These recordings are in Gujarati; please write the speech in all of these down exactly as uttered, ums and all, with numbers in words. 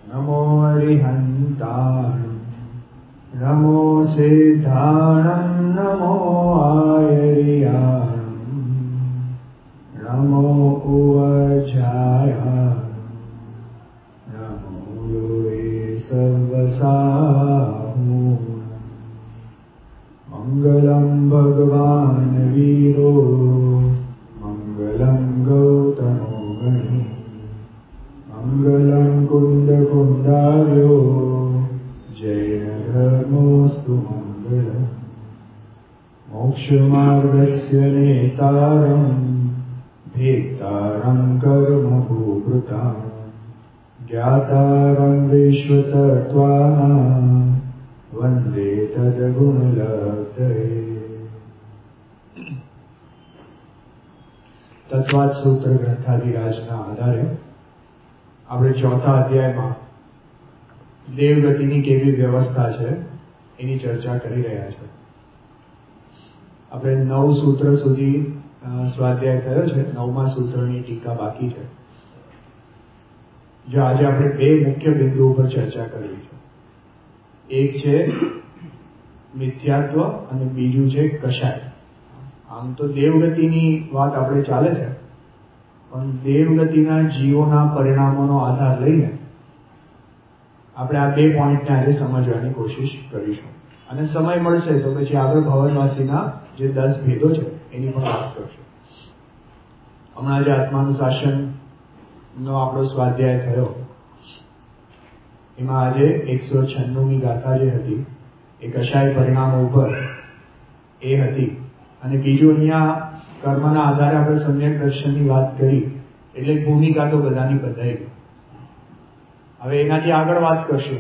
નમો અરિહંતાણં નમો સિદ્ધાણં નમો આયર્યાણં નમો ઉવજાયાણં નમો યોગે સર્વસાહૂણં મંગલં ભગવાન વીરો મંગલં ગૌતમો ગણી મંગલં કુંદ કુંદાર્યો જૈન ધર્મોસ્તુ મંગલં મોક્ષમાર્ગસ્ય નેતારં ભેતારં કર્મ ભૂભૃતાં જ્ઞાતારં વિશ્વતત્ત્વાનાં વંદે તદ્ગુણલબ્ધયે. તત્વાદ સૂત્ર ગ્રંથાધિરાજના આધારે આપણે ચોથા અધ્યાયમાં દેવગતિની કેવી વ્યવસ્થા છે એની ચર્ચા કરી રહ્યા છે. આપણે નવ સૂત્ર સુધી સ્વાધ્યાય થયો છે. નવમા સૂત્રની ટીકા બાકી છે. જો આજે આપણે બે મુખ્ય બિંદુ ઉપર ચર્ચા કરવી છે. એક છે મિથ્યાત્વ અને બીજું છે કશાય. આમ તો દેવગતિની વાત આપણે ચાલે છે, પણ દેવગતિના જીવોના પરિણામોનો આધાર લઈને આપણે આ બે પોઈન્ટને આજે સમજવાની કોશિશ કરીશું. અને સમય મળશે તો પછી આગળ ભવનવાસીના જે દસ ભેદો છે એની પણ વાત કરશું. હમણાં જે આત્માનુશાસનનો આપણો સ્વાધ્યાય થયો એમાં આજે એકસો છન્નુમી ગાથા જે હતી એ કશાય પરિણામો ઉપર એ હતી. અને બીજું અહીંયા કર્મના આધારે આપણે સમ્યક દર્શનની વાત કરી એટલે ભૂમિકા તો બધાની બધાઈ. હવે એનાથી આગળ વાત કરશું.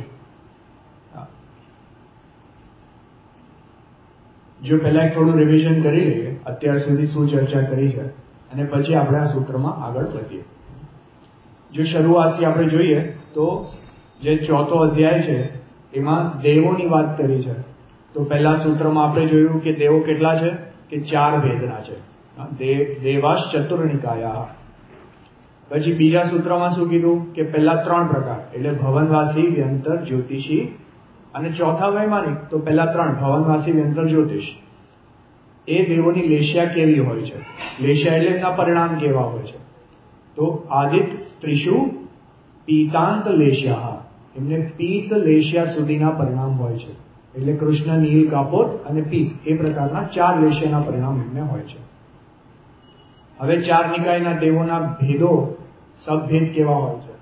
જો પહેલા એક થોડું રિવિઝન કરી લઈએ અત્યાર સુધી શું ચર્ચા કરી છે અને પછી આપણે આ સૂત્રમાં આગળ વધીએ. જો શરૂઆતથી આપણે જોઈએ તો જે ચોથો અધ્યાય છે એમાં દેવોની વાત કરી છે. તો પહેલા સૂત્રમાં આપણે જોયું કે દેવો કેટલા છે કે ચાર ભેદના છે. દેવાશ ચતુર્ણિકાયા. પછી બીજા સૂત્રમાં શું કીધું કે પહેલા ત્રણ પ્રકાર એટલે ભવનવાસી, વ્યંતર, જ્યોતિષી અને ચોથા વૈમાનિક. તો પહેલા ત્રણ ભવનવાસી, વ્યંતર, જ્યોતિષ એ દેવોની લેશિયા કેવી હોય છે. લેશિયા એટલે એમના પરિણામ કેવા હોય છે. તો આદિત સ્ત્રીશુ પીતાંત લેશિયા, એમને પીત લેશિયા સુધીના પરિણામ હોય છે. એટલે કૃષ્ણ, નીલ, કાપોત અને પીત એ પ્રકારના ચાર લેશિયાના પરિણામ એમને હોય છે. હવે ચાર નિકાયના દેવોના ભેદો, સબભેદ કેવા હોય છે.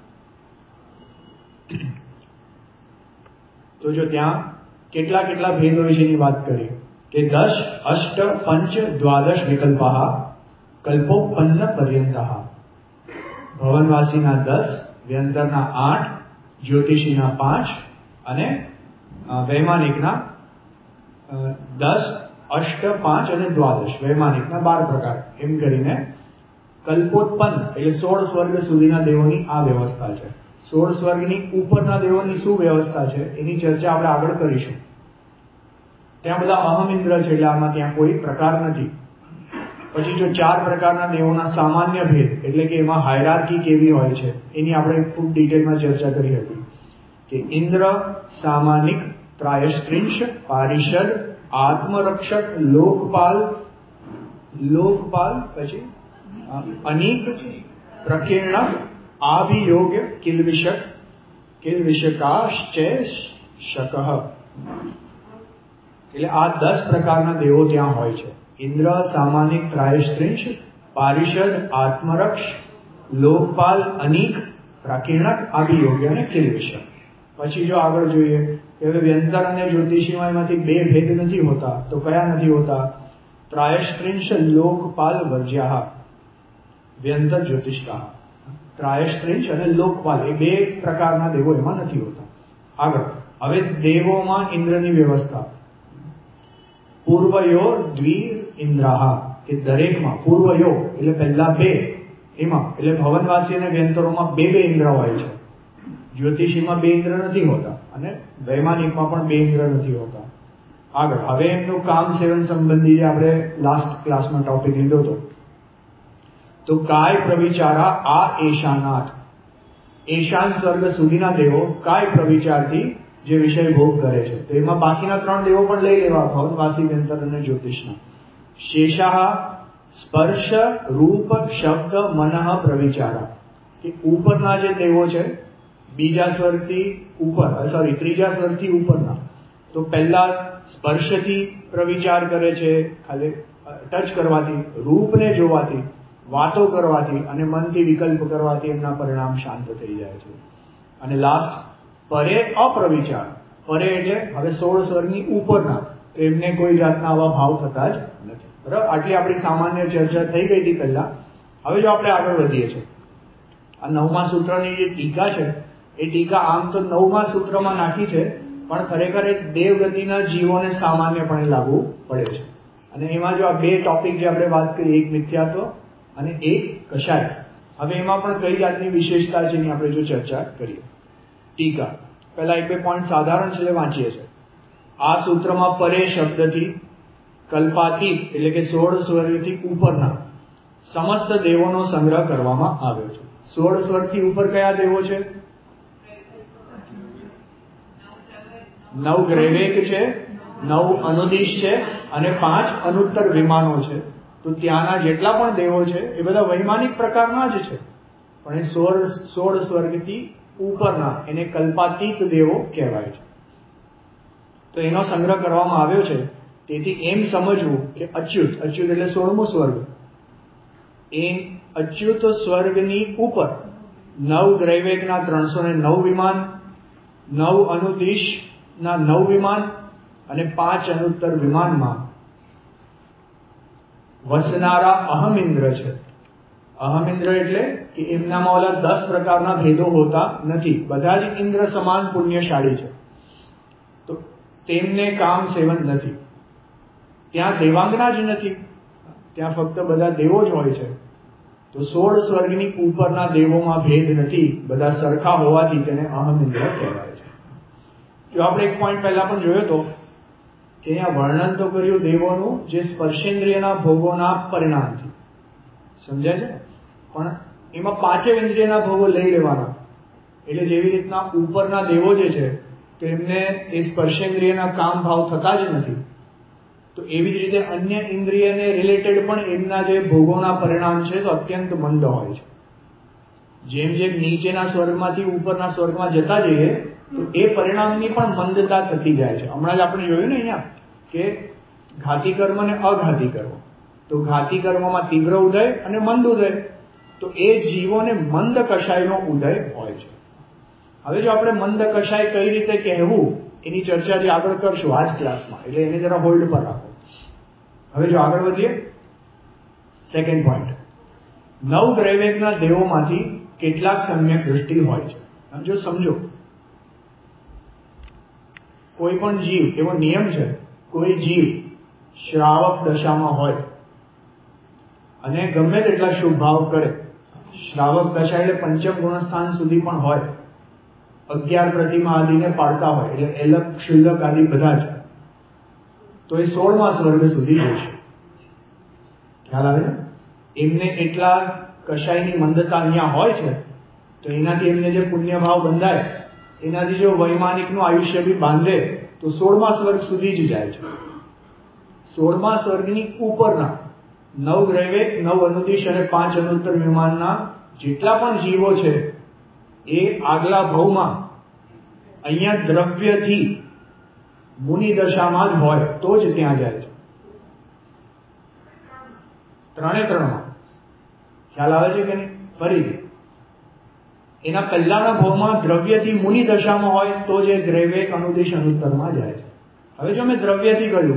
તો જો ત્યાં કેટલા કેટલા ભેદ હોય છે એની વાત કરી કે દશ, અષ્ટ, પંચ, દ્વાદશ વિકલ્પા કલ્પોપન્ન પર્યંતા. ભવનવાસીના દસ, વ્યંતરના આઠ, જ્યોતિષીના પાંચ અને વૈમાનિકના દસ, અષ્ટ, પાંચ અને દ્વાદશ, વૈમાનિકના બાર પ્રકાર એમ કરીને કલ્પોત્પન્ન એટલે સોળ સ્વર્ગ સુધીના દેવોની આ વ્યવસ્થા છે. સોળ સ્વર્ગની ઉપરના દેવોની શું વ્યવસ્થા છે એની ચર્ચા આપણે આગળ કરીશું. ત્યાં બધા અહમ ઇન્દ્ર છે એટલે આમાં ત્યાં કોઈ પ્રકાર નથી. પછી જો ચાર પ્રકારના દેવોના સામાન્ય ભેદ એટલે કે એમાં હાયરાર્કી કેવી હોય છે એની આપણે ખૂબ ડિટેલમાં ચર્ચા કરી હતી કે ઇન્દ્ર, સામાનિક, ત્રાયસ્ત્રિંશ, પારિષદ, આત્મરક્ષક, લોકપાલ, લોકપાલ પછી અનિક, પ્રકીર્ણક, આભિયોગ્ય, કિલ્વિષક, કિલ્વિષકાશ્ચ શકઃ. એટલે આ દસ પ્રકારના દેવો ત્યાં હોય છે. ઇન્દ્ર, સામાનિક, ત્રાયસ્ત્રિંશ, પારિષદ, આત્મરક્ષ, લોકપાલ, અનિક, પ્રકીર્ણક, આભિયોગ્ય અને કિલ્વિષક. પછી જો આગળ જોઈએ કે હવે વ્યંતર અને જ્યોતિષીમાં એમાંથી બે ભેદ નથી હોતા. તો કયા નથી હોતા? ત્રાયસ્ત્રિંશ, લોકપાલ, વર્જ્યા. વ્યંતર, જ્યોતિષકા, ત્રાયસ્ત્રિંશ અને લોકપાલ એ બે પ્રકારના દેવો એમાં નથી હોતા. આગળ હવે દેવોમાં ઇન્દ્રની વ્યવસ્થા. પૂર્વયો દ્વિર ઇન્દ્રાહ કે દરેકમાં પૂર્વયો એટલે પહેલા બે એમાં એટલે ભવનવાસી અને વ્યંતરોમાં બે બે ઇન્દ્ર હોય છે. જ્યોતિષીમાં બે ઇન્દ્ર નથી હોતા અને વૈમાનિકમાં પણ બે ઇન્દ્ર નથી હોતા. આગળ હવે એમનું કામ સેવન સંબંધી જે આપણે લાસ્ટ ક્લાસમાં ટોપિક લીધો હતો તો કાય પ્રવિચારા આ એશાનાથ ઈશાન સ્વર્ગ સુધીના દેવો કાય પ્રવિચારથી જે વિષય ભોગ કરે છે. તો એમાં બાકીના ત્રણ દેવો પણ લઈ લેવા, ભવન, વાસી, વ્યંતર અને જ્યોતિષના. શેષાહ સ્પર્શ રૂપ શબ્દ મનઃ પ્રવિચારા, કે ઉપરના જે દેવો છે બીજા સ્વરથી ઉપર, સોરી ત્રીજા સ્વરથી ઉપરના, તો પહેલા સ્પર્શથી પ્રવિચાર કરે છે, ખાલી ટચ કરવાથી, રૂપને જોવાથી, વાતો કરવાથી અને મનથી વિકલ્પ કરવાથી એમના પરિણામ શાંત થઈ જાય છે. અને લાસ્ટ પરે અપ્રવિચાર. પરે એટલે હવે સોળ સ્વરની ઉપરના, તો એમને કોઈ જાતના આવા ભાવ થતા જ નથી. બરાબર, આટલી આપણી સામાન્ય ચર્ચા થઈ ગઈ હતી પહેલા. હવે જો આપણે આગળ વધીએ છીએ, આ નવમા સૂત્રની જે ટીકા છે એ ટીકા આમ તો નવમા સૂત્રમાં નાખી છે, પણ ખરેખર એ દેવગતિના જીવોને સામાન્યપણે લાગુ પડે છે. અને એમાં જો આ બે ટોપિક જે આપણે વાત કરી, એક મિથ્યાત્વ અને એક કશાય, હવે એમાં પણ કઈ જાતની વિશેષતા છે એની આપણે જો ચર્ચા કરીએ. ટીકા પહેલા એક બે પોઈન્ટ સાધારણ છે વાંચીએ છીએ. આ સૂત્રમાં પરે શબ્દથી કલ્પાતીત એટલે કે સોળ સ્વરથી ઉપરના સમસ્ત દેવોનો સંગ્રહ કરવામાં આવ્યો છે. સોળ સ્વરથી ઉપર કયા દેવો છે? નવ ગ્રૈવેક છે, નવ અનુદિશ છે અને પાંચ અનુત્તર વિમાનો છે. તો ત્યાંના જેટલા પણ દેવો છે એ બધા વૈમાનિક પ્રકારના જ છે, પણ એ સોળ સોળ સ્વર્ગથી ઉપરના એને કલ્પાતીત દેવો કહેવાય છે. તો એનો સંગ્રહ કરવામાં આવ્યો છે. તેથી એમ સમજવું કે અચ્યુત, અચ્યુત એટલે સોળમું સ્વર્ગ, એ અચ્યુત સ્વર્ગની ઉપર નવ ગ્રૈવેકના ત્રણસો ને નવ વિમાન, નવ અનુદિશ ના નવ વિમાન અને પાંચ અનુત્તર વિમાનમાં વસનારા અહમિન્દ્ર છે. અહમિન્દ્ર એટલે કે એમનામાં ઓલા દસ પ્રકારના ભેદો હોતા નથી, બધા જ ઇન્દ્ર સમાન પુણ્યશાળી છે. તો તેમને કામ સેવન નથી. ત્યાં દેવાંગના જ નથી, ત્યાં ફક્ત બધા દેવો જ હોય છે. તો સોળ સ્વર્ગની ઉપરના દેવોમાં ભેદ નથી, બધા સરખા હોવાથી તેને અહમિન્દ્ર કહેવાય છે. જો આપણે એક પોઈન્ટ પહેલા પણ જોયો હતો કે અહીંયા વર્ણન તો કર્યું દેવોનું જે સ્પર્શેન્દ્રિયના ભોગોના પરિણામથી, સમજાય છે, પણ એમાં પાંચેય ઇન્દ્રિયના ભોગો લઈ લેવાના. એટલે જેવી રીતના ઉપરના દેવો જે છે તો એમને એ સ્પર્શેન્દ્રિયના કામ ભાવ થતા જ નથી, તો એવી જ રીતે અન્ય ઇન્દ્રિયને રિલેટેડ પણ એમના જે ભોગોના પરિણામ છે તો અત્યંત મંદ હોય છે. જેમ જેમ નીચેના સ્વર્ગમાંથી ઉપરના સ્વર્ગમાં જતા જઈએ તો એ પરિણામની પણ મંદતા થતી જાય છે. હમણાં જ આપણે જોયું ને અહીંયા કે ઘાતી કર્મ અને અઘાતી કર્મ, તો ઘાતી કર્મમાં તીવ્ર ઉદય અને મંદ ઉદય, તો એ જીવોને મંદ કષાયનો ઉદય હોય છે. હવે જો આપણે મંદ કષાય કઈ રીતે કહેવું એની ચર્ચા જે આગળ કરશું આ જ ક્લાસમાં, એટલે એને જરા હોલ્ડ પર રાખો. હવે જો આગળ વધીએ, સેકન્ડ પોઈન્ટ, નવ ગ્રૈવેકના દેવોમાંથી કેટલાક સમ્યક દૃષ્ટિ હોય છે. જો સમજો, કોઈ પણ જીવ, એવો નિયમ છે, કોઈ જીવ શ્રાવક દશામાં હોય અને ગમે તેટલા શુભ ભાવ કરે, શ્રાવક દશા એટલે પંચમ ગુણસ્થાન સુધી પણ હોય, અગિયાર પ્રતિમા આદિને પાડતા હોય, એટલે એલક ક્ષુલ્લક આદિ બધા જ, તો એ સોળમા સ્વર્ગ સુધી જશે. ખ્યાલ આવે ને? એમને એટલા કશાયની મંદતા અહીંયા હોય છે, તો એનાથી એમને જે પુણ્ય ભાવ બંધાય, એનાથી જો વૈમાનિકનું આયુષ્ય બી બાંધે તો સોળમા સ્વર્ગ સુધી જ જાય છે. સોળમા સ્વર્ગની ઉપરના નવ ગ્રૈવેક, નવ અનુદિશ અને પાંચ અનુત્તર વિમાનના જેટલા પણ જીવો છે એ આગલા ભાવમાં અહીંયા દ્રવ્યથી મુનિ દશામાં જ હોય તો જ ત્યાં જાય છે. ત્રણે ત્રણમાં ખ્યાલ આવે છે કે નહીં? ફરીથી એના પહેલાના ભાવમાં દ્રવ્યથી મુનિ દશામાં હોય તો જે ગ્રૈવેક, અનુદિશ, અનુત્તરમાં જાય છે. હવે જો મેં દ્રવ્યથી કહ્યું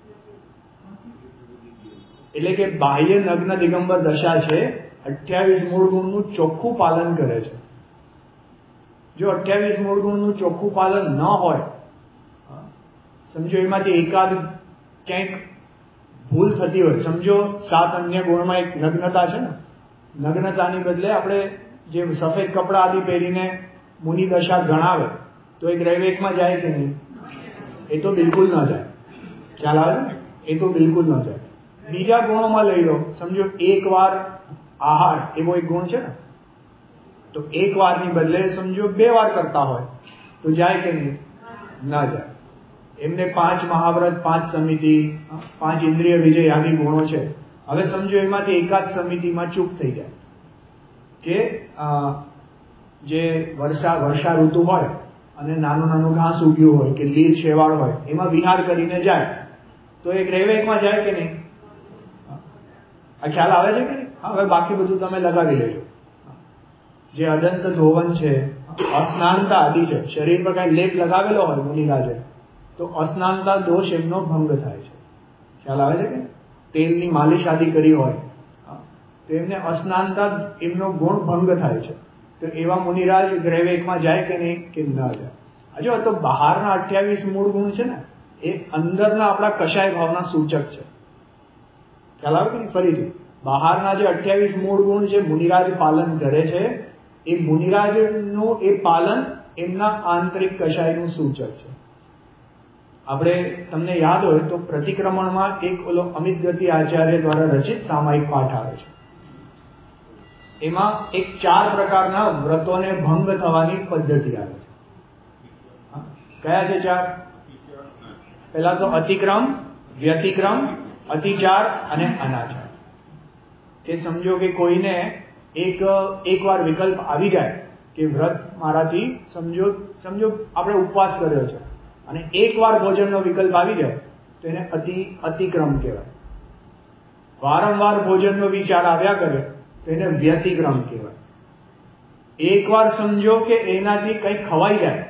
એટલે કે બાહ્ય નગ્ન દિગંબર દશા છે, અઠ્યાવીસ મૂળ ગુણનું ચોખ્ખું પાલન કરે છે. જો અઠ્યાવીસ મૂળ ગુણનું ચોખ્ખું પાલન ન હોય, સમજો એમાંથી એકાદ ક્યાંક ભૂલ થતી હોય, સમજો સાત અન્ય ગુણમાં એક નગ્નતા છે ને, નગ્નતાની બદલે આપણે જે સફેદ કપડા આદિ પહેરીને મુનિ દશા ગણાવે તો એ ગ્રૈવેકમાં જાય કે નહીં? એ તો બિલકુલ ન જાય. ખ્યાલ આવે છે? એ તો બિલકુલ ન જાય. બીજા ગુણોમાં લઈ લો, સમજો એક વાર આહાર એવો એક ગુણ છે ને, તો એક વારની બદલે સમજો બે વાર કરતા હોય તો જાય કે નહીં? ના જાય. એમને પાંચ મહાવ્રત, પાંચ સમિતિ, પાંચ ઇન્દ્રિય વિજય આદિ ગુણો છે. હવે સમજો એમાંથી એકાદ સમિતિમાં ચૂક થઈ જાય કે જે વર્ષા વર્ષા ઋતુ હોય અને નાનું નાનું ઘાસ ઉગ્યું હોય કે લીલ શેવાળ હોય એમાં વિહાર કરીને જાય તો એક રેવેકમાં જાય કે નહીં? આ ખ્યાલ આવે છે કે નહીં? હવે બાકી બધું તમે લગાવી લેજો. જે અદંત ધોવન છે, અસ્નાનતા આદિ છે, શરીર પર કઈ લેપ લગાવેલો હોય મુનિરાજે તો અસ્નાનતા દોષ એમનો ભંગ થાય છે. ખ્યાલ આવે છે કે તેલની માલિશ આદિ કરી હોય તો એમને અસ્નાનતા એમનો ગુણ ભંગ થાય છે. તો એવા મુનિરાજ ગ્રેવેકમાં જાય કે નહીં? કે ના જાય. હજુ તો બહારના અઠ્યાવીસ મૂળ ગુણ છે ને એ અંદરના આપણા કશાય ભાવના સૂચક છે. ખ્યાલ આવે કે નહીં? ફરીથી બહારના જે અઠ્યાવીસ મૂળ ગુણ જે મુનિરાજ પાલન કરે છે એ મુનિરાજનું એ પાલન એમના આંતરિક કશાયનું સૂચક છે. આપણે તમને યાદ હોય તો પ્રતિક્રમણમાં એક ઓલો અમિત ગતિ આચાર્ય દ્વારા રચિત સામાયિક પાઠ આવે છે. એમાં એક ચાર પ્રકારના વ્રતોને ભંગ થવાની પદ્ધતિ આવે છે. કયા છે ચાર? પહેલા તો અતિક્રમ, વ્યતિક્રમ, અતિચાર અને અનાચાર. કે સમજો કે કોઈને એક એકવાર વિકલ્પ આવી જાય કે વ્રત મારાથી સમજો સમજો આપણે ઉપવાસ કર્યો છે અને એકવાર ભોજનનો વિકલ્પ આવી જાય તો એને અતિ અતિક્રમ કહેવાય. વારંવાર ભોજનનો વિચાર આવ્યા કરે તો એને વ્યતિક્રમ કહેવાય. એકવાર સમજો કે એનાથી કંઈ ખવાઈ જાય,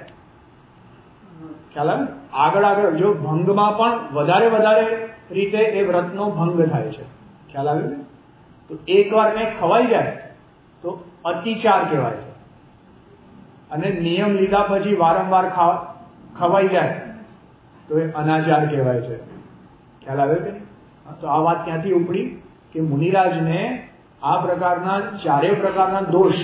ખ્યાલ આવે? આગળ આગળ જો ભંગમાં પણ વધારે વધારે રીતે એ વ્રતનો ભંગ થાય છે. ખ્યાલ આવે? તો એકવાર કંઈ ખવાઈ જાય તો અતિચાર કહેવાય છે. અને નિયમ લીધા પછી વારંવાર ખવાઈ જાય તો એ અનાચાર કહેવાય છે. ખ્યાલ આવે કે નહીં? તો આ વાત ક્યાંથી ઉપડી કે મુનિરાજને આ પ્રકારના ચારેય પ્રકારના દોષ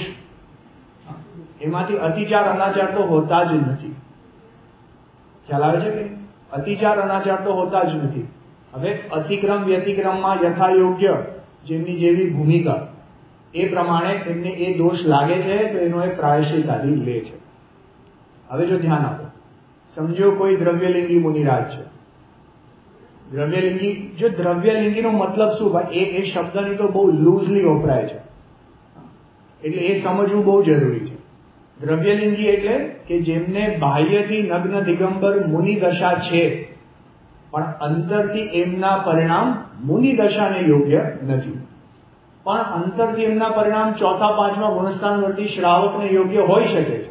એમાંથી અતિચાર અનાચાર તો હોતા જ નથી. ખ્યાલ આવે છે કે અતિચાર અનાચાર તો હોતા જ નથી. હવે અતિક્રમ વ્યતિક્રમમાં યથા યોગ્ય જેમની જેવી ભૂમિકા એ પ્રમાણે એમને એ દોષ લાગે છે તો એનો એ પ્રાયશ્ચિત આદિ લે છે. હવે જો ધ્યાન આપો, સમજો કોઈ દ્રવ્યલિંગી મુનિરાજ છે. દ્રવ્યલિંગી, જો દ્રવ્યલિંગીનો મતલબ શું ભાઈ, એ એ શબ્દની તો બહુ લૂઝલી વપરાય છે એટલે એ સમજવું બહુ જરૂરી છે. દ્રવ્યલિંગી એટલે કે જેમને બાહ્યથી નગ્ન દિગંબર મુનિ દશા છે પણ અંતરથી એમના પરિણામ મુનિ દશાને યોગ્ય નથી. પણ અંતરથી એમના પરિણામ ચોથા પાંચમા ગુણસ્થાનવર્તી શ્રાવકને યોગ્ય હોઈ શકે છે,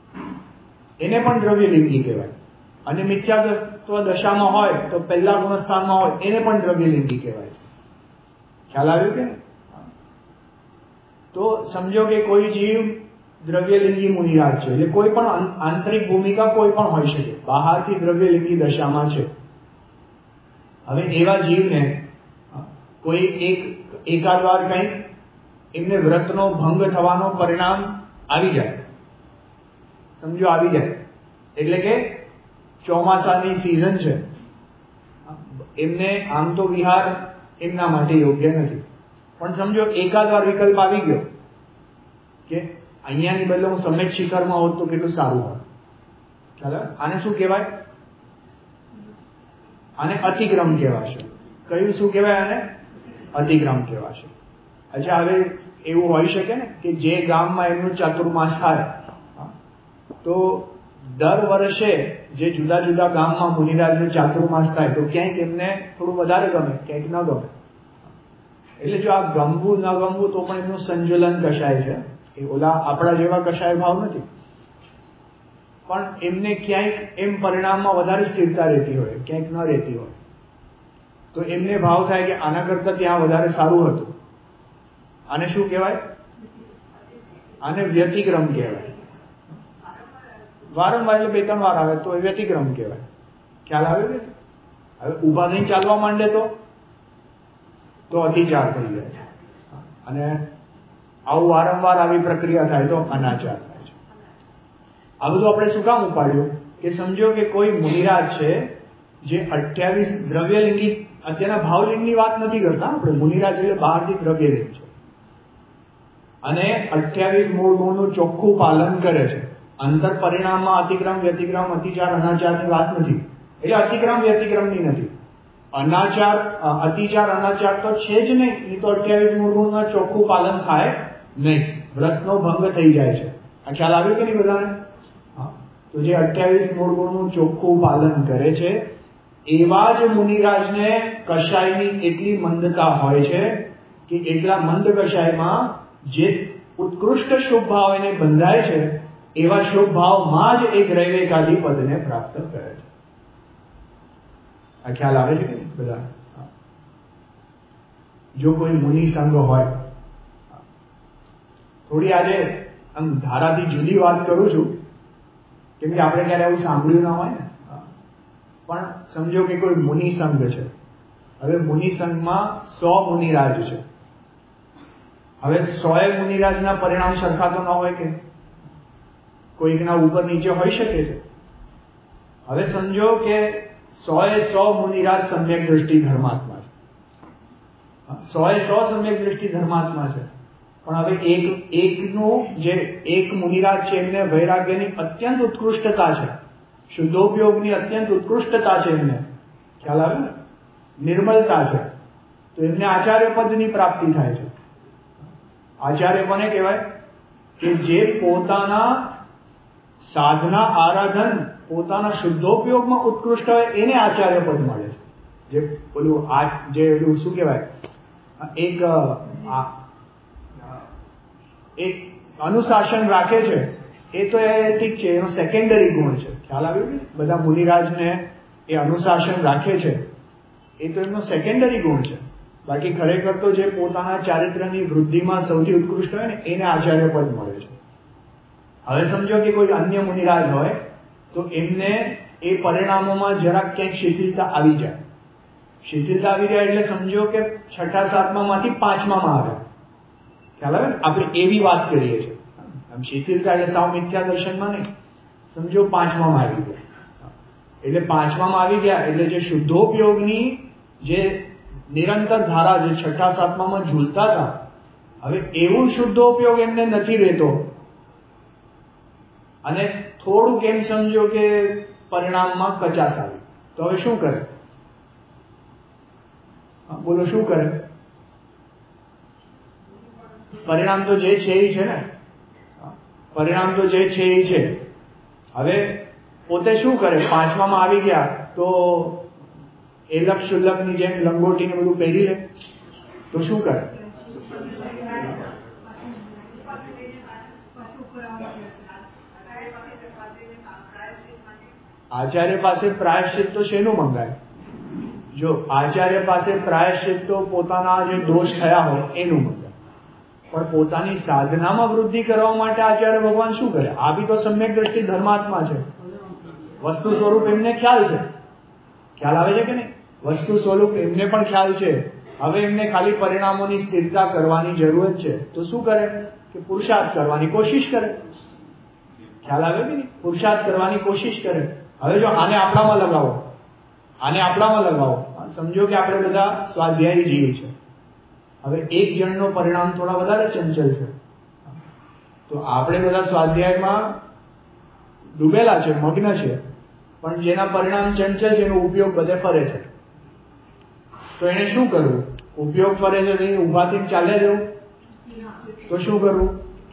એને પણ દ્રવ્યલિંગી કહેવાય. અને મિથ્યાત્વ દશામાં હોય તો પહેલા ગુણસ્થાનમાં હોય એને પણ દ્રવ્યલિંગી કહેવાય. ખ્યાલ આવ્યું કે? તો સમજો કે કોઈ જીવ દ્રવ્યલિંગી મુનિરાજ છે એટલે કોઈ પણ આંતરિક ભૂમિકા કોઈ પણ હોઈ શકે, બહારથી દ્રવ્યલિંગી દશામાં છે. હવે એવા જીવને કોઈ એક એકાદ વાર કંઈક એમને વ્રતનો ભંગ થવાનો પરિણામ આવી જાય, સમજો આવી જાય એટલે કે ચોમાસાની સિઝન છે, એમને આમ તો વિહાર એમના માટે યોગ્ય નથી પણ સમજો એકાદ વાર વિકલ્પ આવી ગયો કે અહીંયાની બદલે હું સમેત શિખરમાં હોત તો કેટલું સારું હોત. ચાલો, આને શું કહેવાય? આને અતિક્રમ કહેવાશે. કયું શું કહેવાય? આને અતિક્રમ કહેવાશે. અચ્છા, હવે એવું હોઈ શકે ને કે જે ગામમાં એમનું ચાતુર્માસ થાય તો દર વર્ષે જે જુદા જુદા ગામમાં મુનિરાજનું ચાતુર્માસ થાય તો ક્યાંક એમને થોડું વધારે ગમે, ક્યાંક ન ગમે. એટલે જો આ ગમવું ન ગમવું તો પણ એમનું સંજ્વલન કશાય છે. એ ઓલા આપણા જેવા કશાય ભાવ નથી પણ એમને ક્યાંક એમ પરિણામમાં વધારે સ્થિરતા રહેતી હોય, ક્યાંક ન રહેતી હોય તો એમને ભાવ થાય કે આના કરતા ત્યાં વધારે સારું હતું. આને શું કહેવાય? આને વ્યતિક્રમ કહેવાય. વારંવાર એટલે બે ત્રણ વાર આવે તો એ વ્યતિક્રમ કહેવાય. ખ્યાલ આવે કે? હવે ઊભા થઈને ચાલવા માંડે તો તો અતિચાર થઈ જાય છે. અને આવું વારંવાર આવી પ્રક્રિયા થાય તો અનાચાર થાય છે. આ બધું આપણે શું કામ ઉપાડ્યું કે સમજો કે કોઈ મુનિરાજ છે જે અઠ્યાવીસ દ્રવ્યલિંગી, અત્યારના ભાવલિંગની વાત નથી કરતા આપણે, મુનિરાજ એટલે બહારથી દ્રવ્યલિંગ છે. અને અઠ્યાવીસ મૂળ ગુણનું ચોખ્ખું પાલન કરે છે. અંતર પરિણામમાં અતિક્રમ, વ્યતિક્રમ, અતિચાર, અનાચારની વાત નથી. એટલે અતિક્રમ વ્યતિક્રમની નથી. અનાચાર, અતિચાર, અનાચાર તો છે જ નહીં. એ તો અઠ્યાવીસ મૂળ ગુણના ચોખ્ખું પાલન થાય નહીં. વ્રતનો ભંગ થઈ જાય છે. આ ખ્યાલ આવ્યો કે નહીં બધાને? તો જે અઠ્યાવીસ મૂળ ગુણનું ચોખ્ખું પાલન કરે છે એવા જ મુનિરાજને કશાયની એટલી મંદતા હોય છે કે એટલા મંદ કશાયમાં જે ઉત્કૃષ્ટ શુભ ભાવ એને બંધાય છે એવા શુભ ભાવમાં જ એક રૈવેકાદી પદને પ્રાપ્ત કરે છે. આ ખ્યાલ આવે છે કે નહીં બધા? જો કોઈ મુનિ સંઘ હોય, થોડી આજે આમ ધારાથી જુદી વાત કરું છું કેમ કે આપણે ક્યારે એવું સાંભળ્યું ના હોય ને, પણ સમજો કે કોઈ મુનિ સંઘ છે. હવે મુનિ સંઘમાં સો મુનિરાજ છે. હવે સો એ મુનિરાજના પરિણામ સરખા તો ના હોય કે કોઈકના ઉપર નીચે હોઈ શકે છે. હવે સમજો કે સો એ સો મુનિરાજ સમ્યક દ્રષ્ટિ ધર્માત્મા છે. સો એ સો સમ્યક દ્રષ્ટિ ધર્માત્મા છે. પણ હવે એક એકનું જે એક મુનિરાજ છે એમને વૈરાગ્યની અત્યંત ઉત્કૃષ્ટતા છે, શુદ્ધોપયોગની અત્યંત ઉત્કૃષ્ટતા છે, એમને ખ્યાલ આવે ને, નિર્મલતા છે. તો એમને આચાર્ય પદની પ્રાપ્તિ થાય છે. આચાર્ય કોને કહેવાય? કે જે પોતાના સાધના આરાધન પોતાના શુદ્ધોપયોગમાં ઉત્કૃષ્ટ હોય એને આચાર્ય પદ મળે છે. જે પેલું આ જે પેલું શું કહેવાય, એક એક અનુશાસન રાખે છે એ તો એ ઠીક છે, એનો સેકન્ડરી ગુણ છે. ખ્યાલ આવ્યો ને? બધા મુનિરાજને એ અનુશાસન રાખે છે એ તો એમનો સેકન્ડરી ગુણ છે. બાકી ખરેખર તો જે પોતાના ચારિત્ર્યની વૃદ્ધિમાં સૌથી ઉત્કૃષ્ટ હોય ને એને આચાર્ય પદ મળે છે. હવે સમજો કે કોઈ અન્ય મુનિરાજ હોય તો એમને એ પરિણામોમાં જરાક ક્યાંક શિથિલતા આવી જાય. શિથિલતા આવી જાય એટલે સમજો કે છઠ્ઠા સાતમા માંથી પાંચમામાં આવે. ખ્યાલ આવે? આપણે એવી વાત કરીએ છીએ. આમ શિથિલતા એટલે સાવ મિથ્યા દર્શનમાં નહીં. સમજો પાંચમામાં આવી ગયા એટલે પાંચમામાં આવી ગયા એટલે જે શુદ્ધોપયોગની જે નિરંતર ધારા જે છઠ્ઠા સાતમામાં ઝૂલતા હતા, હવે એવું શુદ્ધોપયોગ એમને નથી રહેતો અને થોડુંક એમ સમજો કે પરિણામમાં કચાશ આવી, તો હવે શું કરે? બોલો શું કરે? પરિણામ તો જે છે એ છે ને, પરિણામ તો જે છે એ છે. હવે પોતે શું કરે? પાંચમામાં આવી ગયા તો એલક શુલ્લક ની જેમ લંગોટી ને બધું પહેરી લે તો શું કરે? આચાર્ય પાસે પ્રાયશ્ચિત તો શેનું મંગાય? જો આચાર્ય પાસે પ્રાયશ્ચિત તો પોતાના જે દોષ થયા હોય એનું મંગાય, પણ પોતાની સાધનામાં વૃદ્ધિ કરવા માટે આચાર્ય ભગવાન શું કરે? આ બી તો સમ્યક દ્રષ્ટિ ધર્માત્મા છે. વસ્તુ સ્વરૂપ એમને ખ્યાલ છે. ખ્યાલ આવે છે કે નહીં? વસ્તુ સ્વરૂપ એમને પણ ખ્યાલ છે. હવે એમને ખાલી પરિણામોની સ્થિરતા કરવાની જરૂરત છે તો શું કરે? કે પુરુષાર્થ કરવાની કોશિશ કરે. ખ્યાલ આવે કે નહીં? પુરુષાર્થ કરવાની કોશિશ કરે. હવે જો આને આપણામાં લગાવો, આને આપણામાં લગાવો. સમજો કે આપણે બધા સ્વાધ્યાયી જીવ છે. હવે એક જણનો પરિણામ થોડા વધારે ચંચલ છે તો આપણે બધા સ્વાધ્યાયમાં ડૂબેલા છે, મગ્ન છે, પણ જેના પરિણામ ચંચલ છે એનો ઉપયોગ બધે ફરે છે. તો એને શું કરવું? ઉપયોગ ફરે છે તો ઉભા થઈને ચાલ્યા જવું તો શું કરવું?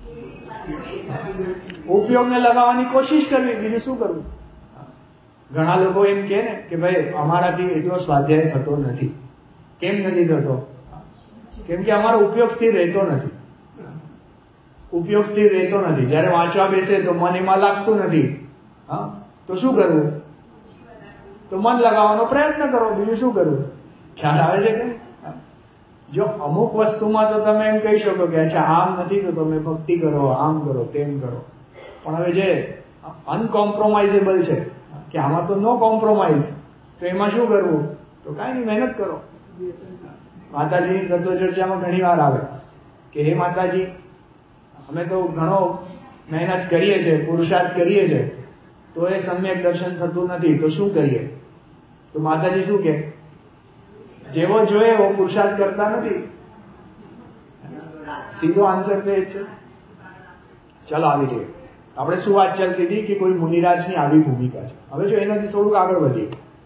ઉપયોગને લગાવવાની કોશિશ કરવી, બીજું શું કરવું? ઘણા લોકો એમ કહે ને કે ભાઈ અમારાથી એટલો સ્વાધ્યાય થતો નથી. કેમ નથી થતો? કેમ કે અમારો ઉપયોગ સ્થિર રહેતો નથી. ઉપયોગ સ્થિર રહેતો નથી. જયારે વાંચવા બેસે તો મન એમાં લાગતું નથી. હા, તો શું કરવું? તો મન લગાવવાનો પ્રયત્ન કરો, બીજું શું કરવું? ખ્યાલ આવે છે કે જો અમુક વસ્તુમાં તો તમે એમ કહી શકો કે અચ્છા આમ નથી તો તમે ભક્તિ કરો, આમ કરો, તેમ કરો, પણ હવે જે અનકોમ્પ્રોમાઇઝેબલ છે કે આમાં તો નો કોમ્પ્રોમાઇઝ, તો એમાં શું કરવું? તો કાંઈ નહીં, મહેનત કરો. માતાજીની તત્વ ચર્ચામાં ઘણી વાર આવે કે હે માતાજી અમે તો ઘણો મહેનત કરીએ છીએ, પુરુષાર્થ કરીએ છીએ, તો એ સમ્યક દર્શન થતું નથી, તો શું કરીએ? તો માતાજી શું કે? જેવો જોઈએ એવો પુરુષાર્થ કરતા નથી. સીધો આન્સર તો એ જ છે. ચાલો આવી જઈએ. આપણે શું વાત ચાલતી હતી કે કોઈ મુનિરાજની આવી ભૂમિકા છે. હવે જો એનાથી થોડુંક આગળ વધીએ.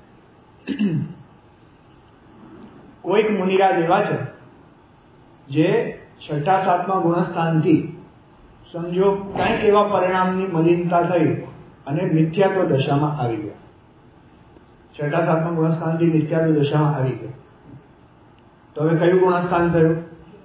કોઈક મુનિરાજ એવા છે જે છઠ્ઠા સાતમા ગુણસ્થાનથી સમજો કંઈક એવા પરિણામની મલિનતા થઈ અને મિથ્યાત્વ દશામાં આવી ગયા. છઠ્ઠા સાતમા ગુણસ્થાનથી મિથ્યાત્વ દશામાં આવી ગયા. તો હવે કયું ગુણસ્થાન થયું?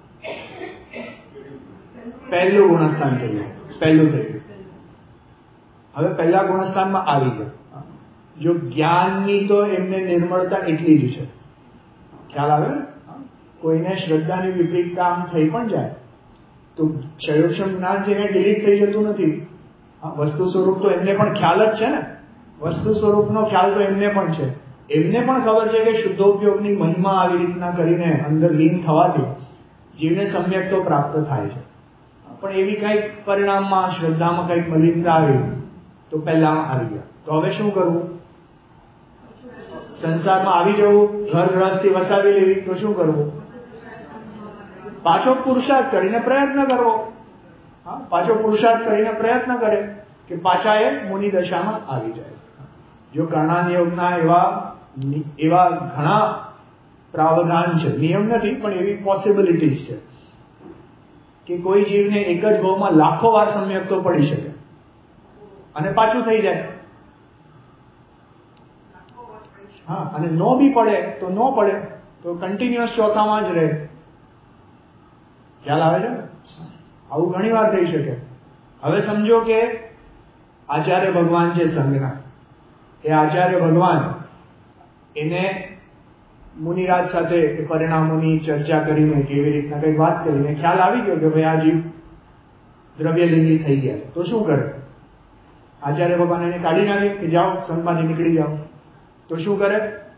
પહેલું ગુણસ્થાન થયું. પહેલું થયું. હવે પહેલા ગુણસ્થાનમાં આવી ગયા. જો જ્ઞાનની તો એમને નિર્મળતા એટલી જ છે. ખ્યાલ આવે ને? કોઈને શ્રદ્ધાની વિપરીતતા આમ થઈ પણ જાય તો ક્ષયોક્ષમ જ્ઞાન છે એને ડિલીટ થઈ જતું નથી. વસ્તુ સ્વરૂપ તો એમને પણ ખ્યાલ જ છે ને. વસ્તુ સ્વરૂપનો ખ્યાલ તો એમને પણ છે. એમને પણ ખબર છે કે શુદ્ધોપયોગની મહિમા આવી રીતના કરીને અંદર લીન થવાથી જીવને સમ્યક તો પ્રાપ્ત થાય છે. પણ એવી કંઈક પરિણામમાં શ્રદ્ધામાં કંઈક મલિનતા આવી તો પહેલામાં આવી ગયા. તો હવે શું કરવું? સંસારમાં આવી જવું, ઘર ગ્રહસ્થી વસાવી લેવી. તો શું કરવું? પાછો પુરુષાર્થ કરીને પ્રયત્ન કરવો. હા, પાછો પુરુષાર્થ કરીને પ્રયત્ન કરે કે પાછા એ મુનિ દશામાં આવી જાય. જો કર્ણાન યોગના એવા એવા ઘણા પ્રાવધાન છે, નિયમ નથી પણ એવી પોસિબિલિટીઝ છે કે કોઈ જીવને એક જ ભાવમાં લાખો વાર સમ્યક તો પડી શકે અને પાછું થઈ જાય. હા, અને નો બી પડે તો નો પડે તો કન્ટિન્યુઅસ ચોથામાં જ રહે. ખ્યાલ આવે છે? આવું ઘણી વાર થઈ શકે. હવે સમજો કે આચાર્ય ભગવાન છે સંઘના, એ આચાર્ય ભગવાન એને મુનિરાજ સાથે પરિણામોની ચર્ચા કરીને કેવી રીતના કઈ વાત કરીને ખ્યાલ આવી ગયો કે ભાઈ આ જીવ દ્રવ્યલિંગી થઈ ગયા. તો શું કરે? આચાર્ય ભગવાન એને કાઢી નાખે કે જાઓ સંઘમાંથી નીકળી જાઓ. તો શું કરે?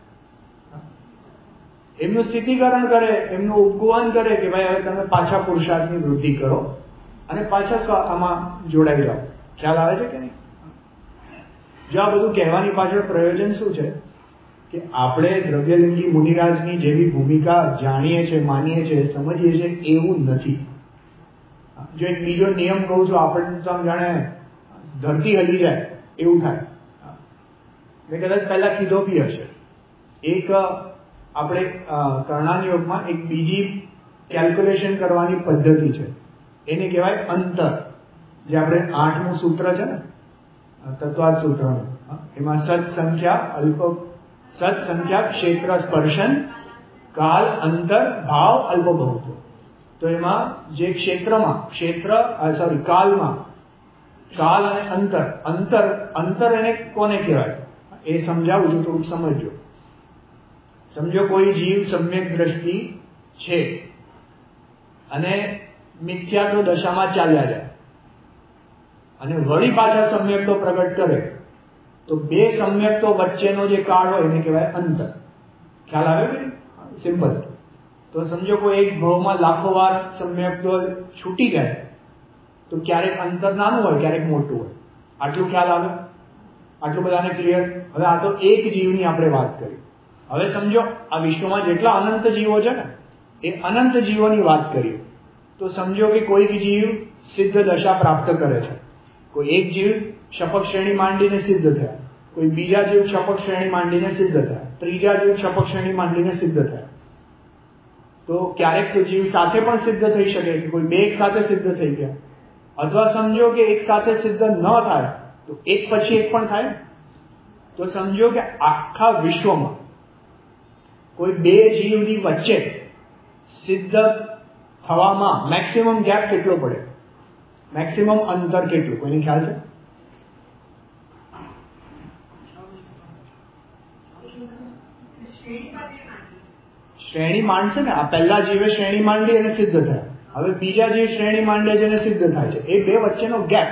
એમનું સ્થિતિકરણ કરે, એમનું ઉપગોહન કરે કે ભાઈ હવે તમે પાછા પુરુષાર્થની વૃદ્ધિ કરો અને પાછા આમાં જોડાઈ જાઓ. ખ્યાલ આવે છે કે નહીં? જો આ બધું કહેવાની પાછળ પ્રયોજન શું છે કે આપણે દ્રવ્યલિંગી મુનિરાજની જેવી ભૂમિકા જાણીએ છીએ, માનીએ છીએ, સમજીએ છીએ એવું નથી. જો એક બીજો નિયમ કહું છું, આપણને તો જાણે ધરતી હલી જાય એવું થાય. મેં કદાચ પહેલા કીધો બી હશે. એક આપણે કર્ણાન યોગમાં એક બીજી કેલ્ક્યુલેશન કરવાની પદ્ધતિ છે, એને કહેવાય અંતર. જે આપણે આઠમું સૂત્ર છે ને તત્વાદ સૂત્રનું, એમાં સત સંખ્યા અલ્પ સત સંખ્યા ક્ષેત્ર સ્પર્શન કાલ અંતર ભાવ અલ્પ બહુત્વ. તો એમાં જે ક્ષેત્રમાં ક્ષેત્ર સોરી કાલમાં કાલ અને અંતર અંતર અંતર એને કોને કહેવાય એ સમજાવું છું, થોડુંક સમજજો. સમજો કોઈ જીવ સમ્યક દ્રષ્ટિ છે અને મિથ્યાત્વ દશામાં ચાલ્યા જાય અને વળી પાછા સમ્યક તો પ્રગટ કરે તો બે સમ્યક તો વચ્ચેનો જે કાળ હોય એને કહેવાય અંતર. ખ્યાલ આવે કે? સિમ્પલ. તો સમજો કોઈ એક ભાવમાં લાખો વાર સમ્યક તો છૂટી જાય તો ક્યારેક અંતર નાનું હોય, ક્યારેક મોટું હોય. આટલું ખ્યાલ આવે? આટલું બધાને ક્લિયર? હવે આ તો એક જીવની આપણે વાત કરી. હવે સમજો આ વિશ્વમાં જેટલા અનંત જીવો છે ને એ અનંત જીવોની વાત કરીએ તો સમજો કે કોઈક જીવ સિદ્ધ દશા પ્રાપ્ત કરે છે. કોઈ એક જીવ શપક શ્રેણી માંડીને સિદ્ધ થયા, કોઈ બીજા જીવ શપક શ્રેણી માંડીને સિદ્ધ થયા, ત્રીજા જીવ શપક શ્રેણી માંડીને સિદ્ધ થયા. તો ક્યારેક તો જીવ સાથે પણ સિદ્ધ થઈ શકે કે કોઈ બે એક સાથે સિદ્ધ થઈ ગયા, અથવા સમજો કે એક સાથે સિદ્ધ ન થાય તો એક પછી એક પણ થાય. તો સમજો કે આખા વિશ્વમાં કોઈ બે જીવની વચ્ચે સિદ્ધ થવામાં મેક્સિમમ ગેપ કેટલો પડે? મેક્સિમમ અંતર કેટલું? કોઈને ખ્યાલ છે? શ્રેણી માંડશે ને. આ પહેલા જીવે શ્રેણી માંડી અને સિદ્ધ થયા, હવે બીજા જીવ શ્રેણી માંડે છે અને સિદ્ધ થાય છે. એ બે વચ્ચેનો ગેપ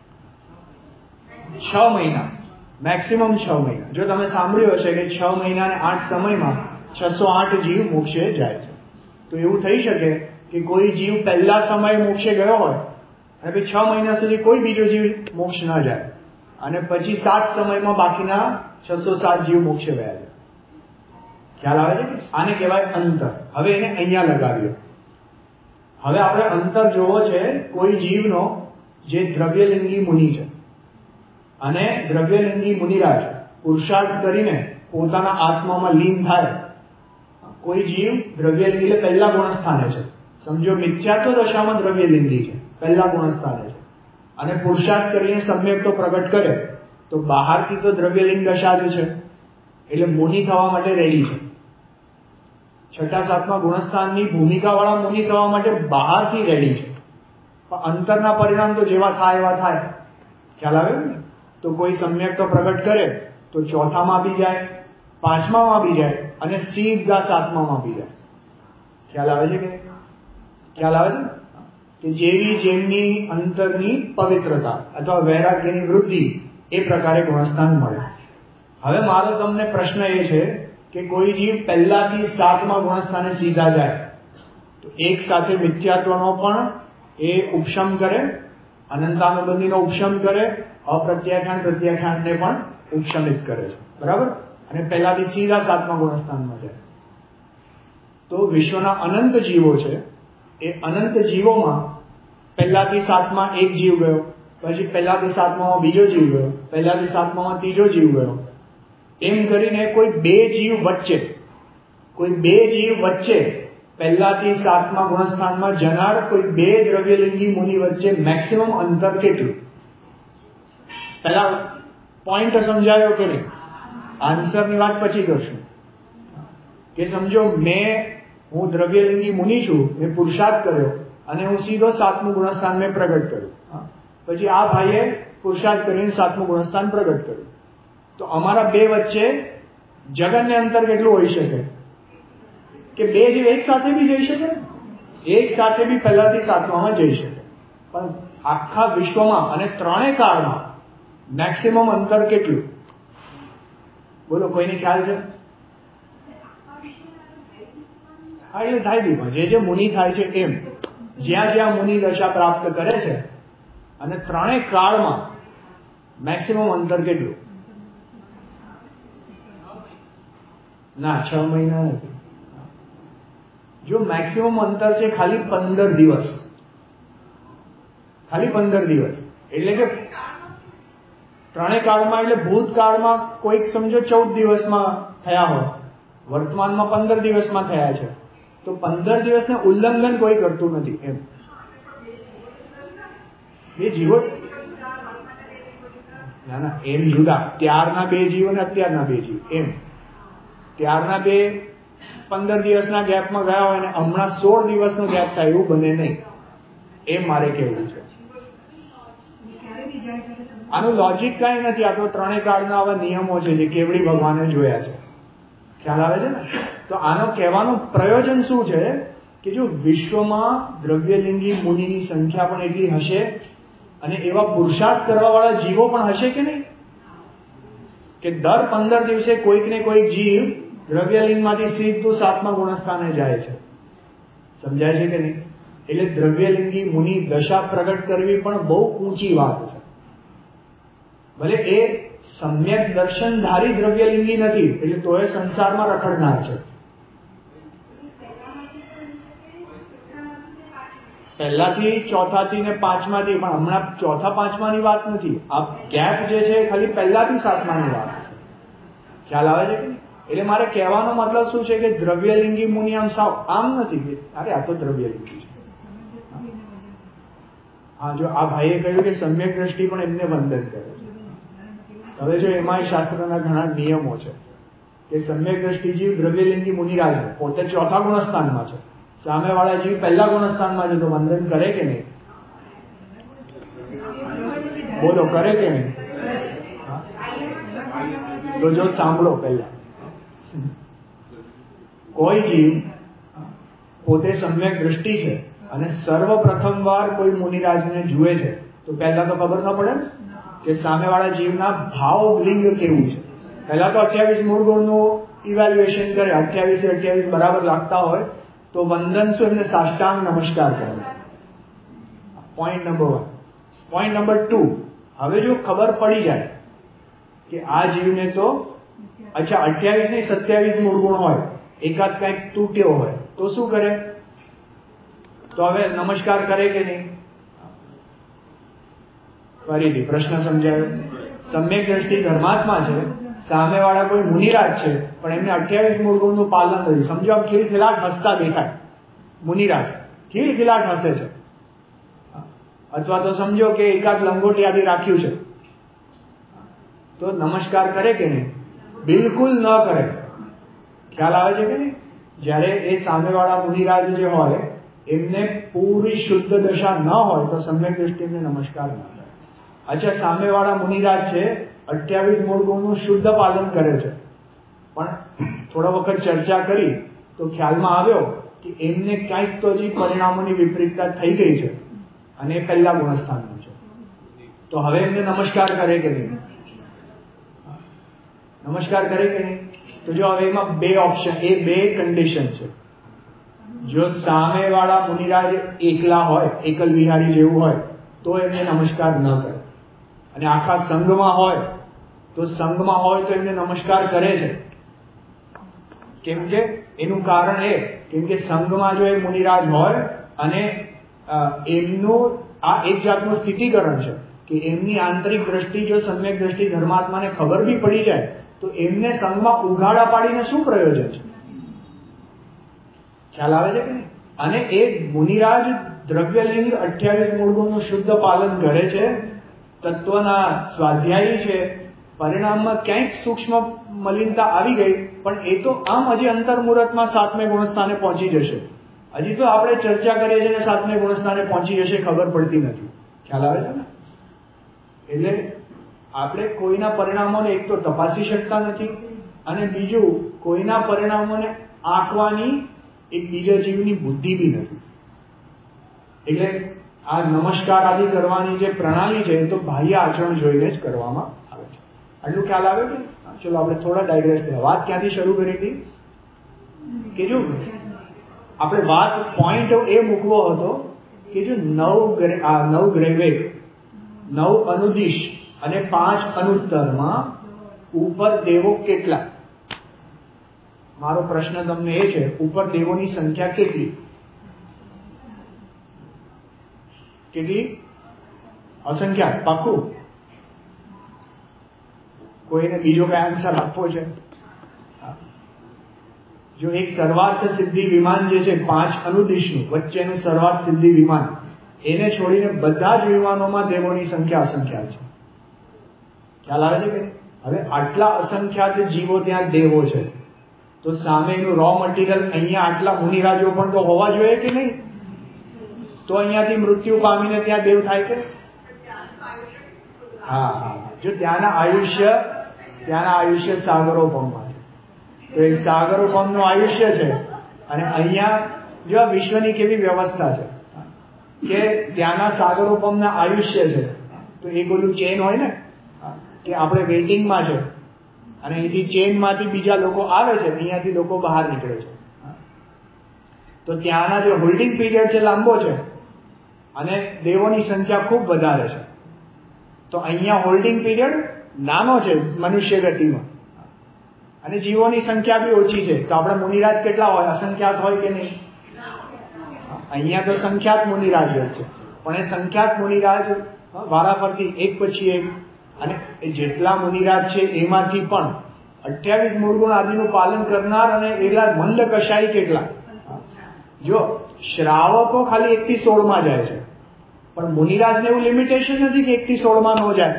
છ મહિના, મેક્સિમમ છ મહિના. જો તમે સાંભળ્યું હશે કે છ મહિના અને આઠ સમયમાં છસો આઠ જીવ મોક્ષે જાય છે. તો એવું થઈ શકે કે કોઈ જીવ પહેલા સમયે મોક્ષે ગયો હોય અને પછી છ મહિના સુધી કોઈ બીજો જીવ મોક્ષ ના જાય અને પછી સાત સમયમાં બાકીના છસો સાત જીવ મોક્ષે ગયા છે. ખ્યાલ આવે છે? આને કહેવાય અંતર. હવે એને અહીંયા લગાવ્યો. હવે આપણે અંતર જોવો છે કોઈ જીવનો જે દ્રવ્યલિંગી મુનિ છે અને દ્રવ્યલિંગી મુનિરાજ પુરુષાર્થ કરીને પોતાના આત્મામાં લીન થાય. કોઈ જીવ દ્રવ્યલિંગી એટલે પહેલા ગુણસ્થાને છે, સમજો મિથ્યાત્વ દશામાં દ્રવ્યલિંગી છે, પહેલા ગુણસ્થાને છે, અને પુરુષાર્થ કરીને સમ્યક તો પ્રગટ કરે તો બહારથી તો દ્રવ્યલિંગ દશા જ છે, એટલે મુનિ થવા માટે રેડી છે. છઠ્ઠા સાતમા ગુણસ્થાનની ભૂમિકા વાળા મુનિ થવા માટે બહારથી રેડી છે, પણ અંતરના પરિણામ તો જેવા થાય એવા થાય. ખ્યાલ આવે ને? તો કોઈ સમ્યક તો પ્રગટ કરે તો ચોથામાં બી જાય, પાંચમામાં બી જાય અને સીધા સાતમામાં બી જાય. ખ્યાલ આવે છે કે ખ્યાલ આવે છે કે જેવી જેમની અંતરની પવિત્રતા અથવા વૈરાગ્યની વૃદ્ધિ એ પ્રકારે ગુણસ્થાન મળે. હવે મારો તમને પ્રશ્ન એ છે કે કોઈ જીવ પહેલાથી સાતમા ગુણસ્થાને સીધા જાય તો એક સાથે મિથ્યાત્વનો પણ એ ઉપશમ કરે, અનંતાનુબંધીનો ઉપશમ કરે, અપ્રત્યાખ્યાન પ્રત્યાખ્યાનને પણ ઉપશમિત કરે છે. બરાબર? અને પહેલાથી સીધા સાતમા ગુણસ્થાનમાં જાય. તો વિશ્વના અનંત જીવો છે, એ અનંત જીવોમાં પહેલાથી સાતમા એક જીવ ગયો, પછી પહેલાથી સાતમામાં બીજો જીવ ગયો, પહેલાથી સાતમામાં ત્રીજો જીવ ગયો, એમ કરીને કોઈ બે જીવ વચ્ચે કોઈ બે જીવ વચ્ચે પહેલાથી સાતમા ગુણસ્થાનમાં જનાર કોઈ બે દ્રવ્યલિંગી મુનિ વચ્ચે મેક્સિમમ અંતર કેટલું? પહેલા પોઈન્ટ સમજાયો કે નહીં? આન્સરની વાત પછી કરશું. કે સમજો મેં હું દ્રવ્યલિંગી મુનિ છું, મેં પુરુષાર્થ કર્યો અને હું સીધો સાતમું ગુણસ્થાન મેં પ્રગટ કર્યું. પછી આ ભાઈએ પુરુષાર્થ કરીને સાતમું ગુણસ્થાન પ્રગટ કર્યું. તો અમારા બે વચ્ચે જગનને અંતર કેટલું હોઈ શકે? કે બે જીવ એક સાથે બી જઈ શકે, એક સાથે બી પહેલાથી સાતમામાં જઈ શકે, પણ આખા વિશ્વમાં અને ત્રણેય કાળમાં મેક્સિમમ અંતર કેટલું? બોલો, કોઈને ખ્યાલ છે? હા, એટલે થાય બી જે જે મુનિ થાય છે એમ જ્યાં જ્યાં મુનિ દશા પ્રાપ્ત કરે છે અને ત્રણેય કાળમાં મેક્સિમમ અંતર કેટલું? ના, છ મહિના નથી. જો મેક્સિમમ અંતર છે ખાલી પંદર દિવસ, ખાલી પંદર દિવસ એટલે કે ત્રણેય કાળમાં, એટલે ભૂતકાળમાં કોઈક સમજો ચૌદ દિવસમાં થયા હોય, વર્તમાનમાં પંદર દિવસમાં થયા છે, તો પંદર દિવસને ઉલ્લંઘન કોઈ કરતું નથી. એમ બે જીવો, ના ના એમ જુદા, ત્યારના બે જીવ અને અત્યારના બે જીવ એમ. ત્યારના બે પંદર દિવસના ગેપમાં ગયા હોય અને હમણાં સોળ દિવસનો ગેપ થાય એવું બને નહીં, એમ મારે કહેવું છે. આનું લોજિક કઈ નથી, આ તો ત્રણેય કાળના આવા નિયમો છે જે કેવડી ભગવાને જોયા છે. ખ્યાલ આવે છે ને? તો આનો કહેવાનું પ્રયોજન શું છે કે જો વિશ્વમાં દ્રવ્યલિંગી મુનિની સંખ્યા પણ એટલી હશે અને એવા પુરુષાર્થ કરવા વાળા જીવો પણ હશે કે નહીં, કે દર પંદર દિવસે કોઈક ને કોઈક જીવ દ્રવ્યલિંગમાંથી સીધું સાતમા ગુણસ્થાને જાય છે. સમજાય છે કે નહીં? એટલે દ્રવ્યલિંગી મુનિ દશા પ્રગટ કરવી પણ બહુ ઊંચી વાત છે. ભલે એ સમ્યક દર્શનધારી દ્રવ્યલિંગી નથી, એટલે તો એ સંસારમાં રખડનાર છે. પહેલાથી ચોથાથી ને પાંચમાથી, પણ હમણાં ચોથા પાંચમાની વાત નથી. આ ગેપ જે છે ખાલી પહેલાથી સાતમાની વાત છે. ખ્યાલ આવે છે? એટલે મારે કહેવાનો મતલબ શું છે કે દ્રવ્યલિંગી મુનિ આમ સાવ આમ નથી, અરે આ તો દ્રવ્યલિંગી છે. હા, જો આ ભાઈએ કહ્યું કે સમ્યક દ્રષ્ટિ પણ એમને વંદન કરે છે. હવે જો એમાં શાસ્ત્રના ઘણા નિયમો છે કે સમ્યક દ્રષ્ટિ જીવ દ્રવ્યલિંગી મુનિરાજ પોતે ચોથા ગુણસ્થાનમાં છે, સામે વાળા જીવ પહેલા ગુણસ્થાનમાં છે, તો વંદન કરે કે નહીં? બોલો, કરે કે નહીં? તો જો સાંભળો, પહેલા કોઈ જીવ પોતે સમ્યક દ્રષ્ટિ છે અને સર્વપ્રથમ વાર કોઈ મુનિરાજને જુએ છે, તો પહેલા તો ખબર ન પડે કે સામેવાળા જીવના ભાવ લિંગ કેવું છે. પહેલા તો અઠ્યાવીસ મૂળ ગુણનું ઇવેલ્યુએશન કરે, અઠ્યાવીસ અઠ્યાવીસ બરાબર લાગતા હોય તો વંદન શું, એમને સાષ્ટાંગ નમસ્કાર કરે. Point number one. Point number two, હવે જો ખબર પડી જાય કે આ જીવને તો અચ્છા અઠ્યાવીસ ની સત્યાવીસ મૂળ ગુણ હોય, એકાદ કંઈક તૂટ્યો હોય, તો શું કરે? તો હવે નમસ્કાર કરે કે નહીં? ફરીથી પ્રશ્ન સમજાયો. સમ્યક દ્રષ્ટિ ધર્માત્મા છે, સામેવાળા કોઈ મુનિરાજ છે, પણ એમને અઠ્યાવીસ મૂળ ગુણનું પાલન કર્યું. સમજો આમ ખીલખીલાટ હસતા દેખાય મુનિરાજ, ખીલખીલાટ હસે છે, અથવા તો સમજો કે એકાદ લંગોટી આદિ રાખ્યું છે, તો નમસ્કાર કરે કે નહીં? બિલકુલ ન કરે. ખ્યાલ આવે છે કે નહીં? જ્યારે એ સામેવાળા મુનિરાજ જે હોય એમને પૂરી શુદ્ધ દશા ન હોય તો સમ્યક દ્રષ્ટિ એમને નમસ્કાર ન કરે. અચ્છા, સામેવાળા મુનિરાજ છે, અઠ્યાવીસ મૂળ ગુણનું શુદ્ધ પાલન કરે છે, પણ થોડા વખત ચર્ચા કરી તો ખ્યાલમાં આવ્યો કે એમને ક્યાંક તો હજી પરિણામોની વિપરીતતા થઈ ગઈ છે અને એ પહેલા ગુણસ્થાનનું છે, તો હવે એમને નમસ્કાર કરે કે નહીં? નમસ્કાર કરે કે નહીં? તો જો હવે એમાં બે ઓપ્શન, એ બે કન્ડિશન છે. જો સામેવાળા મુનિરાજ એકલા હોય, એકલ વિહારી જેવું હોય, તો એમને નમસ્કાર ન કરે. અને આખા સંઘમાં હોય તો સંઘમાં હોય તો એમને નમસ્કાર કરે છે. કેમ કે એનું કારણ એ, કેમ કે સંઘમાં જો એ મુનિરાજ હોય અને એમનું આ એક જાતનું સ્થિતિકરણ છે કે એમની આંતરિક દ્રષ્ટિ જો સમ્યક દ્રષ્ટિ ધર્માત્માને ખબર બી પડી જાય તો એમને સંઘમાં ઉઘાડા પાડીને શું પ્રયોજન છે? ખ્યાલ આવે છે કે નહીં? અને એ મુનિરાજ દ્રવ્યલિંગ અઠ્યાવીસ મૂળ ગુણનું શુદ્ધ પાલન કરે છે, તત્વના સ્વાધ્યાયી છે, પરિણામમાં ક્યાંક સૂક્ષ્મ મલિનતા આવી ગઈ, પણ એ તો આમ હજી અંતર્મુહૂર્તમાં સાતમે ગુણસ્થાને પહોંચી જશે. હજી તો આપણે ચર્ચા કરીએ છીએ ને સાતમે ગુણસ્થાને પહોંચી જશે, ખબર પડતી નથી. ખ્યાલ આવે છે ને? એટલે આપણે કોઈના પરિણામોને એક તો તપાસી શકતા નથી, અને બીજું કોઈના પરિણામોને આંકવાની એક બીજા જીવની બુદ્ધિ બી નથી. એટલે આ નમસ્કાર આદિ કરવાની જે પ્રણાલી છે એ તો બાહ્ય આચરણ જોઈને જ કરવામાં આવે છે. આટલું ખ્યાલ આવે કે? ચલો આપણે થોડા ડાયગ્રેસ થયા. વાત ક્યાંથી શરૂ કરી હતી કે જો આપણે વાત પોઈન્ટ એ મૂકવો હતો કે જો નવ નવ ગ્રહવેગ, નવ અનુદિશ અને પાંચ અનુત્તરમાં ઉપર દેવો કેટલા? મારો પ્રશ્ન તમને એ છે, ઉપર દેવોની સંખ્યા કેટલી? કેટલી? અસંખ્યાત? પાક્કું? કોઈને બીજો કઈ આન્સર આપવો છે? જો એક સર્વાર્થ સિદ્ધિ વિમાન જે છે પાંચ અનુદિશનું વચ્ચેનું સર્વાર્થ સિદ્ધિ વિમાન, એને છોડીને બધા જ વિમાનોમાં દેવોની સંખ્યા અસંખ્યાત છે. ખ્યાલ આવે છે કે? હવે આટલા અસંખ્યાત જીવો ત્યાં દેવો છે, તો સામેનું રો મટીરિયલ અહીંયા આટલા મુનિરાજો પણ તો હોવા જોઈએ કે નહીં? તો અહીંયાથી મૃત્યુ પામીને ત્યાં દેવ થાય કે? હા હા. જો ત્યાંના આયુષ્ય ત્યાંના આયુષ્ય સાગરોપમમાં છે, તો એ સાગરોપમનું આયુષ્ય છે, અને અહીંયા જો આ વિશ્વની કેવી વ્યવસ્થા છે કે ત્યાંના સાગરોપમના આયુષ્ય છે, તો એ બધું ચેન હોય ને કે આપણે વેઇટિંગમાં છે અને અહીંથી ચેનમાંથી બીજા લોકો આવે છે, અહીંયાથી લોકો બહાર નીકળે છે, તો ત્યાંના જે હોલ્ડિંગ પીરિયડ છે લાંબો છે અને દેવોની સંખ્યા ખૂબ વધારે છે, તો અહીંયા હોલ્ડિંગ પીરિયડ નાનો છે મનુષ્ય ગતિમાં, અને જીવોની સંખ્યા બી ઓછી છે. તો આપણે મુનિરાજ કેટલા હોય? અસંખ્યાત હોય કે નહીં? અહીંયા તો સંખ્યાત મુનિરાજ હોય છે, પણ એ સંખ્યાત મુનિરાજ વારાફરતી એક પછી એક, અને જેટલા મુનિરાજ છે એમાંથી પણ અઠ્યાવીસ મૂળગુણ આદિનું પાલન કરનાર અને એટલા મંદ કશાઈ કેટલા? જો શ્રાવકો ખાલી એક થી સોળ માં જાય છે, પણ મુનિરાજને એવું લિમિટેશન નથી કે એક થી સોળ માં ન જાય.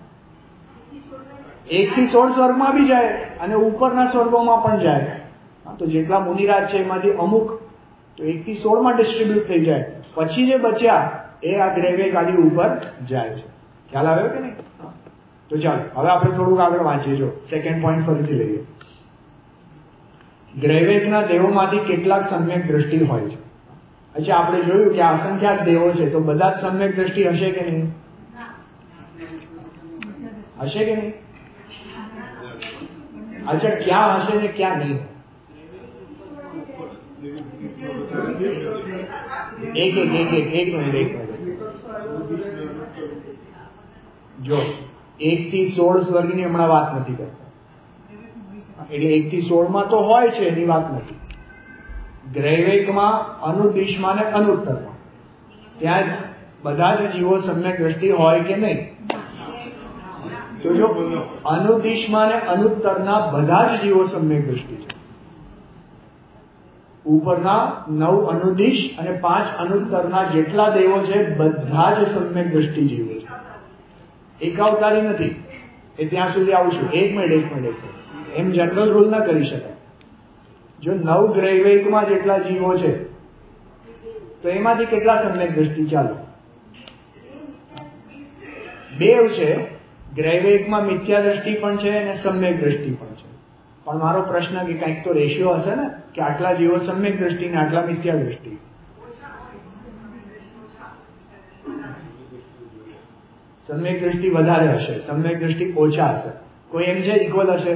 એક થી સોળ સ્વર્ગમાં બી જાય અને ઉપરના સ્વર્ગોમાં પણ જાય. તો જેટલા મુનિરાજ છે એમાંથી અમુક તો એક થી સોળ માં ડિસ્ટ્રીબ્યુટ થઈ જાય, પછી જે બચ્યા એ આ ગ્રેવેક આદિ ઉપર જાય છે. ખ્યાલ આવ્યો કે નહીં? તો ચાલો હવે આપણે થોડુંક આગળ વાંચીએ. જો સેકન્ડ પોઈન્ટ ફરીથી લઈએ. ગ્રેવેકના દેવોમાંથી કેટલાક સમ્યક દ્રષ્ટિ હોય છે. અચ્છા, આપણે જોયું કે અસંખ્યાત દેવો છે, તો બધા જ સમ્યક દ્રષ્ટિ હશે કે નહીં? હશે કે નહીં? અચ્છા, ક્યાં હશે ને ક્યાં નહીં? એક એક એક એક એક મિનિટ એક મિનિટ જો એક થી સોળ સ્વર્ગની હમણાં વાત નથી કરતા, એટલે એક થી સોળ માં તો હોય છે એની વાત નથી. ગ્રૈવેકમાં, અનુદિશમાં ને અનુત્તરમાં ત્યાં બધા જ જીવો સમ્યક દ્રષ્ટિ હોય કે નહીં? તો જો અનુદિશમાં ને અનુત્તરના બધા જ જીવો સમ્યક દ્રષ્ટિ છે. ઉપરના નવ અનુદિશ અને પાંચ અનુત્તરના જેટલા દેવો છે બધા જ સમ્યક દ્રષ્ટિ જીવો છે. એકાવતારી નથી. એ ત્યાં સુધી આવશું. એક મિનિટ એક મિનિટ એમ જનરલ રૂલ ના કરી શકાય. જો નવ ગ્રૈવેકમાં જેટલા જીવો છે તો એમાંથી કેટલા સમ્યક દ્રષ્ટિ? ચાલો બે છે. ગ્રૈવેકમાં મિથ્યા દ્રષ્ટિ પણ છે અને સમ્યક દ્રષ્ટિ પણ છે. પણ મારો પ્રશ્ન કે કંઈક તો રેશિયો હશે ને, કે આટલા જીવો સમ્યક દ્રષ્ટિ ને આટલા મિથ્યા દ્રષ્ટિ. સમ્યક દ્રષ્ટિ વધારે હશે, સમ્યક દ્રષ્ટિ ઓછા હશે. કોઈ એમ છે ઇક્વલ હશે?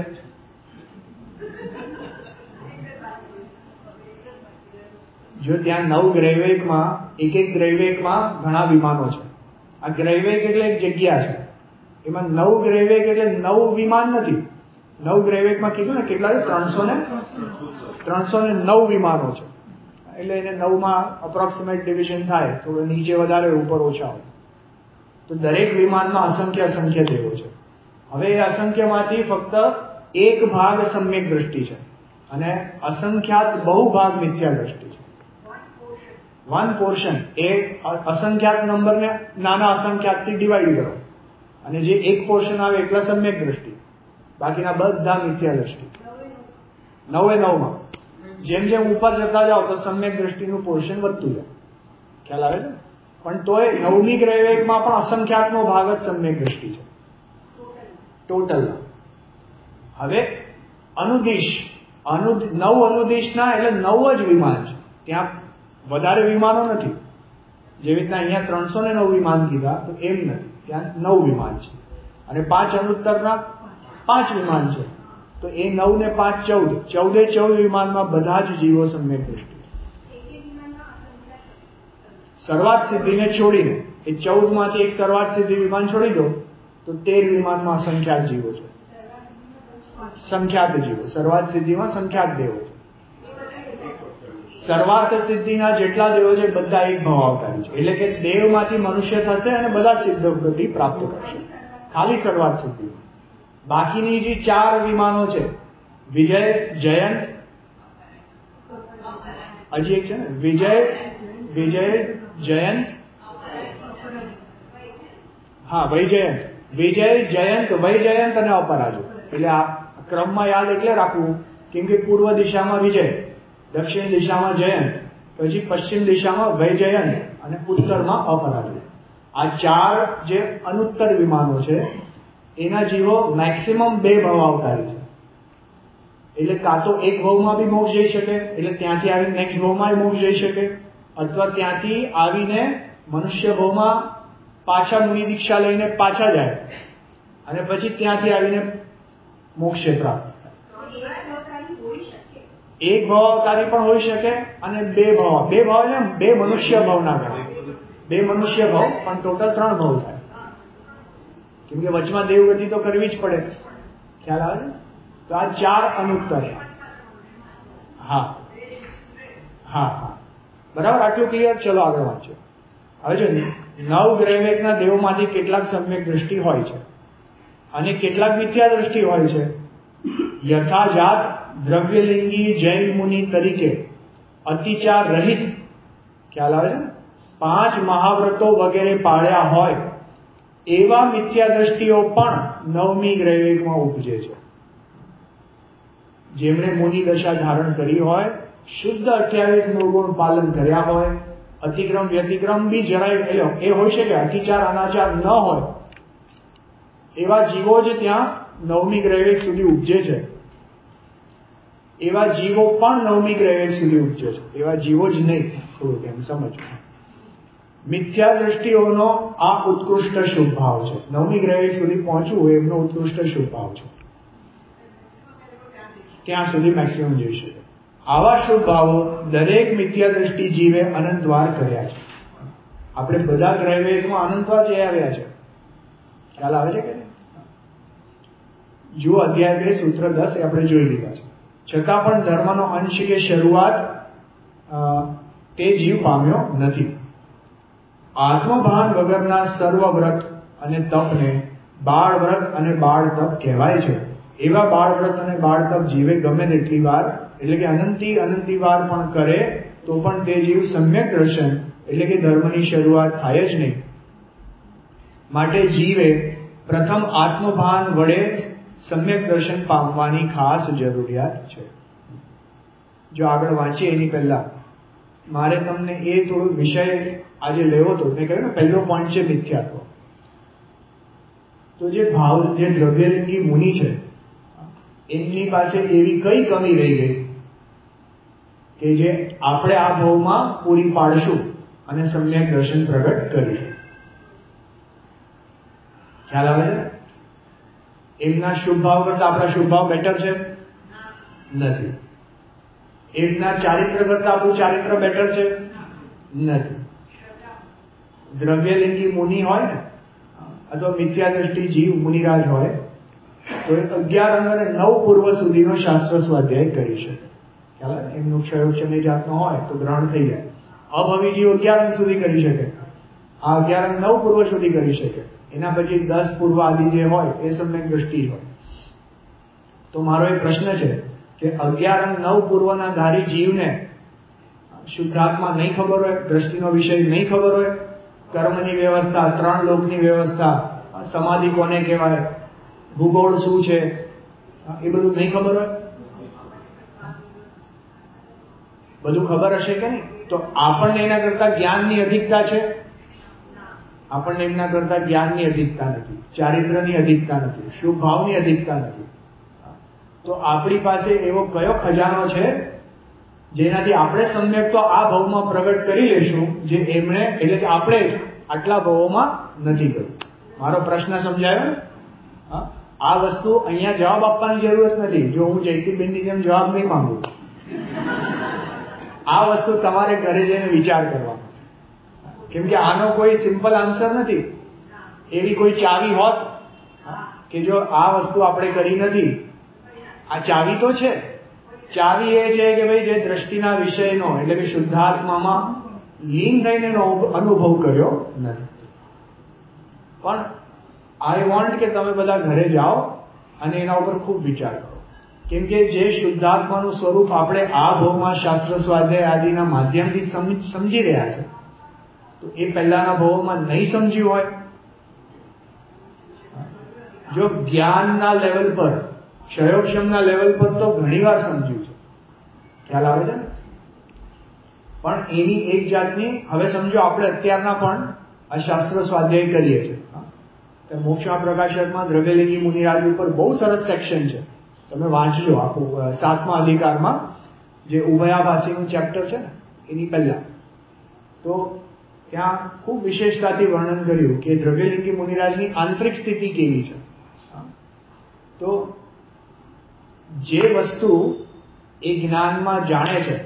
જો ત્યાં નવ ગ્રૈવેકમાં એક એક ગ્રૈવેકમાં ઘણા વિમાનો છે. આ ગ્રૈવેક એટલે એક જગ્યા છે. એમાં નવ ગ્રૈવેક એટલે નવ વિમાન નથી. નવ ગ્રૈવેકમાં કીધું ને કેટલા છે? ત્રણસો ને ત્રણસો ને નવ વિમાનો છે. એટલે એને નવમાં અપ્રોક્સિમેટ ડિવિઝન થાય, થોડું નીચે વધારે ઉપર ઓછા હોય. તો દરેક વિમાનમાં અસંખ્ય અસંખ્ય દેવો છે. હવે એ અસંખ્યમાંથી ફક્ત એક ભાગ સમ્યક દ્રષ્ટિ છે અને અસંખ્યાત બહુ ભાગ મિથ્યા દ્રષ્ટિ છે. વન પોર્શન એ અસંખ્યાત નંબરને નાના અસંખ્યાતથી ડિવાઈડ કરો અને જે એક પોર્શન આવે એટલા સમ્યક દ્રષ્ટિ, બાકીના બધા મિથ્યા દ્રષ્ટિ. નવે નવમાં જેમ જેમ ઉપર જતા જાઓ તો સમ્યક દ્રષ્ટિનું પોર્શન વધતું જાય. ખ્યાલ આવે છે? પણ તોય નવમી ગ્રૈવેકમાં પણ અસંખ્યાતનો ભાગ જ સમ્યક દ્રષ્ટિ છે ટોટલ. હવે અનુદિશ અનુ નવ અનુદિશના એટલે નવ જ વિમાન છે. ત્યાં વધારે વિમાનો નથી. જેવી રીતના અહીંયા ત્રણસો ને નવ વિમાન કીધા તો એમ નથી. ત્યાં નવ વિમાન છે અને પાંચ અનુત્તરના પાંચ વિમાન છે. તો એ નવ ને પાંચ ચૌદ, ચૌદે ચૌદ વિમાનમાં બધા જ જીવો સમ્યક દ્રષ્ટિ. શરૂઆત સિદ્ધિને છોડીને એ ચૌદ માંથી એક શરૂઆત સિદ્ધિ વિમાન છોડી દો તો તેર વિમાનમાં અસંખ્યાત જીવો છે. સંખ્યાત જીવો શરૂઆત સિદ્ધિમાં સંખ્યાત દેવો છે. શરૂઆત સિદ્ધિના જેટલા દેવો છે બધા એક ભાવ અવતારી છે. એટલે કે દેવમાંથી મનુષ્ય થશે અને બધા સિદ્ધ ગતિ પ્રાપ્ત કરશે ખાલી શરૂઆત સિદ્ધિમાં. બાકીની જે ચાર વિમાનો છે, વિજય, જયંત, હજી એક છે ને વિજય વિજય જયંત, હા વૈજયંત, વિજય જયંત વૈજયંત અને અપરાજુ. એટલે આ ક્રમમાં યાદ એટલે રાખવું કેમ કે પૂર્વ દિશામાં વિજય, દક્ષિણ દિશામાં જયંત, પછી પશ્ચિમ દિશામાં વૈજયંત અને ઉત્તરમાં અપરાજુ. આ ચાર જે અનુત્તર વિમાનો છે એના જીવો મેક્સિમમ બે ભાવ અવતારી છે. એટલે કાં તો એક ભાવમાં બી મોક્ષ જઈ શકે, એટલે ત્યાંથી આવીને નેક્સ્ટ ભાવમાં મોક્ષ જઈ શકે, અથવા ત્યાંથી આવીને મનુષ્ય ભાવમાં પાછા મુનિ દીક્ષા લઈને પાછા જાય અને પછી ત્યાંથી આવીને મોક્ષ પ્રાપ્ત થાય. એક ભાવ અવતારી પણ હોઈ શકે અને બે ભાવ બે ભાવ એટલે બે મનુષ્ય ભાવ ના કરે, બે મનુષ્ય ભાવ પણ ટોટલ ત્રણ ભાવ થાય. કેમ કે વચમાં દેવગતિ તો કરવી જ પડે. ખ્યાલ આવે ને? તો આ ચાર અનુત્તર. હા હા હા બરાબર. આટલું ક્લિયર. ચલો આગળ વાંચો. હવે જો નવ ગ્રૈવેકના દેવોમાંથી કેટલાક સમ્યક દ્રષ્ટિ હોય છે અને કેટલાક મિથ્યા દ્રષ્ટિ હોય છે. યથાજાત દ્રવ્યલિંગી જૈન મુનિ તરીકે અતિચાર રહિત, ખ્યાલ આવે છે, પાંચ મહાવ્રતો વગેરે પાળ્યા હોય એવા મિથ્યા દ્રષ્ટિઓ પણ નવમી ગ્રૈવેકમાં ઉપજે છે. જેમણે મુનિ દશા ધારણ કરી હોય, શુદ્ધ અઠ્યાવીસ નવગુણ પાલન કર્યા હોય, અતિક્રમ વ્યતિક્રમ બી જરાય એ હોઈ શકે, અતિચાર અનાચાર ન હોય એવા જીવો જ ત્યાં નવમી ગ્રૈવેક સુધી ઉપજે છે. એવા જીવો પણ નવમી ગ્રૈવેક સુધી ઉપજે છે. એવા જીવો જ નહીં, થોડુંક એમ સમજો. મિથ્યા દ્રષ્ટિઓનો આ ઉત્કૃષ્ટ શુભ ભાવ છે. નવમી ગ્રૈવેક સુધી પહોંચવું એમનો ઉત્કૃષ્ટ શુભ ભાવ છે. ત્યાં સુધી મેક્સિમમ જઈ શકે. આવા શુભ ભાવો દરેક મિથ્યા દ્રષ્ટિ જીવે અનંતવાર કર્યા છે. આપણે બધા ગ્રૈવેકમાં અનંતવાર જઈ આવ્યા છે. ખ્યાલ આવે છે કે જો અધ્યાય બે સૂત્ર દસ એ આપણે જોઈ લીધા છે. છતાં પણ ધર્મનો અંશ કે શરૂઆત તે જીવ પામ્યો નથી. આત્મભાન વગરના સર્વ વ્રત અને તપને બાળ વ્રત અને બાળ તપ કહેવાય છે. એવા બાળ વ્રત અને બાળ તપ જીવે ગમે તેટલી વાર એટલે કે અનંતી અનંતી વાર પણ કરે તો પણ તે જીવ સમ્યક દર્શન એટલે કે ધર્મની શરૂઆત થાય જ નહીં. માટે જીવે પ્રથમ આત્મભાન વડે સમ્યક દર્શન પામવાની ખાસ જરૂરિયાત છે. જો આગળ વાંચીએ એની પહેલા મારે તમને એ થોડો વિષય આજે લેવો હતો. મેં કહ્યું ને પહેલો પોઈન્ટ છે મિથ્યાત્વ. તો જે ભાવ જે દ્રવ્યલિંગી મુનિ છે એમની પાસે એવી કઈ કમી રહી ગઈ કે જે આપણે આ ભાવમાં પૂરી પાડશું અને સમ્યક દર્શન પ્રગટ કરીશું. ખ્યાલ આવે છે? એમના શુભ ભાવ કરતા આપણા શુભ ભાવ બેટર છે? નથી. એમના ચારિત્ર કરતા આપણું ચારિત્ર બેટર છે? નથી. દ્રવ્યલિંગી મુનિ હોય ને અથવા મિથ્યા દ્રષ્ટિ જીવ મુનિરાજ હોય તો એ અગિયાર અંગ અને નવ પૂર્વ સુધીનો શાસ્ત્ર સ્વાધ્યાય કરી શકે. ખ્યાલ આવે? એમનું ક્ષયોક્ષની જાતનો હોય તો ગ્રહણ થઈ જાય. અભવી જીવ અગિયાર અંગ સુધી કરી શકે. આ અગિયાર અંગ નવ પૂર્વ સુધી કરી શકે. એના પછી દસ પૂર્વ આદિ જે હોય એ સમ્યક દ્રષ્ટિ હોય. તો મારો એક પ્રશ્ન છે કે અગિયાર અંગ નવ પૂર્વના ધારી જીવને શુદ્ધાત્મા નહીં ખબર હોય, દ્રષ્ટિનો વિષય નહીં ખબર હોય, કર્મની વ્યવસ્થા, ત્રણ લોકની વ્યવસ્થા, સમાધિ કોને કહેવાય, ભૂગોળ શું છે, એ બધું નહીં ખબર હોય? બધું ખબર હશે કે નહીં? તો આપણને એના કરતા જ્ઞાનની અધિકતા છે? આપણને એમના કરતા જ્ઞાનની અધિકતા નથી, ચારિત્રની અધિકતા નથી, શુભ ભાવની અધિકતા નથી. તો આપણી પાસે એવો કયો ખજાનો છે જેનાથી આપણે સમ્યક તો આ ભાવમાં પ્રગટ કરી લેશું જે એમણે એટલે કે આપણે જ આટલા ભાવોમાં નથી કર્યું. મારો પ્રશ્ન સમજાયો? આ વસ્તુ અહીંયા જવાબ આપવાની જરૂરત નથી. જો હું જયતીબેનની જેમ જવાબ નહીં માંગુ, આ વસ્તુ તમારે ઘરે જઈને વિચાર કરવાનો. કેમ કે આનો કોઈ સિમ્પલ આન્સર નથી. એવી કોઈ ચાવી હોત કે જો આ વસ્તુ આપણે કરી નથી, આ ચાવી તો છે. ચાવી એ છે કે ભાઈ જે દ્રષ્ટિના વિષયનો એટલે કે શુદ્ધાત્મામાં લીન થઈને એનો અનુભવ કર્યો નથી. પણ આઈ વોન્ટ કે તમે બધા ઘરે જાઓ અને એના ઉપર ખૂબ વિચાર કરો. કેમ કે જે શુદ્ધાત્માનું સ્વરૂપ આપણે આ ભાવમાં શાસ્ત્ર સ્વાધ્યાય આદિના માધ્યમથી સમજી રહ્યા છે, તો એ પહેલાના ભાવોમાં નહીં સમજ્યું હોય. જો જ્ઞાનના લેવલ પર, ક્ષયોક્ષમના લેવલ પર તો ઘણી વાર સમજ્યું છે. ખ્યાલ આવે છે ને? પણ એની એક જાતની હવે સમજો આપણે અત્યારના પણ આ શાસ્ત્ર સ્વાધ્યાય કરીએ છીએ. મોક્ષમાં પ્રકાશકમાં દ્રવ્યલિંગી મુનિરાજ ઉપર બહુ સરસ સેક્શન છે, તમે વાંચજો. આખું સાતમા અધિકારમાં જે ઉભયાભાસીનું ચેપ્ટર છે ને એની પહેલા તો ત્યાં ખૂબ વિશેષતાથી વર્ણન કર્યું કે દ્રવ્યલિંગી મુનિરાજની આંતરિક સ્થિતિ કેવી છે. તો જે વસ્તુ એ જ્ઞાનમાં જાણે છે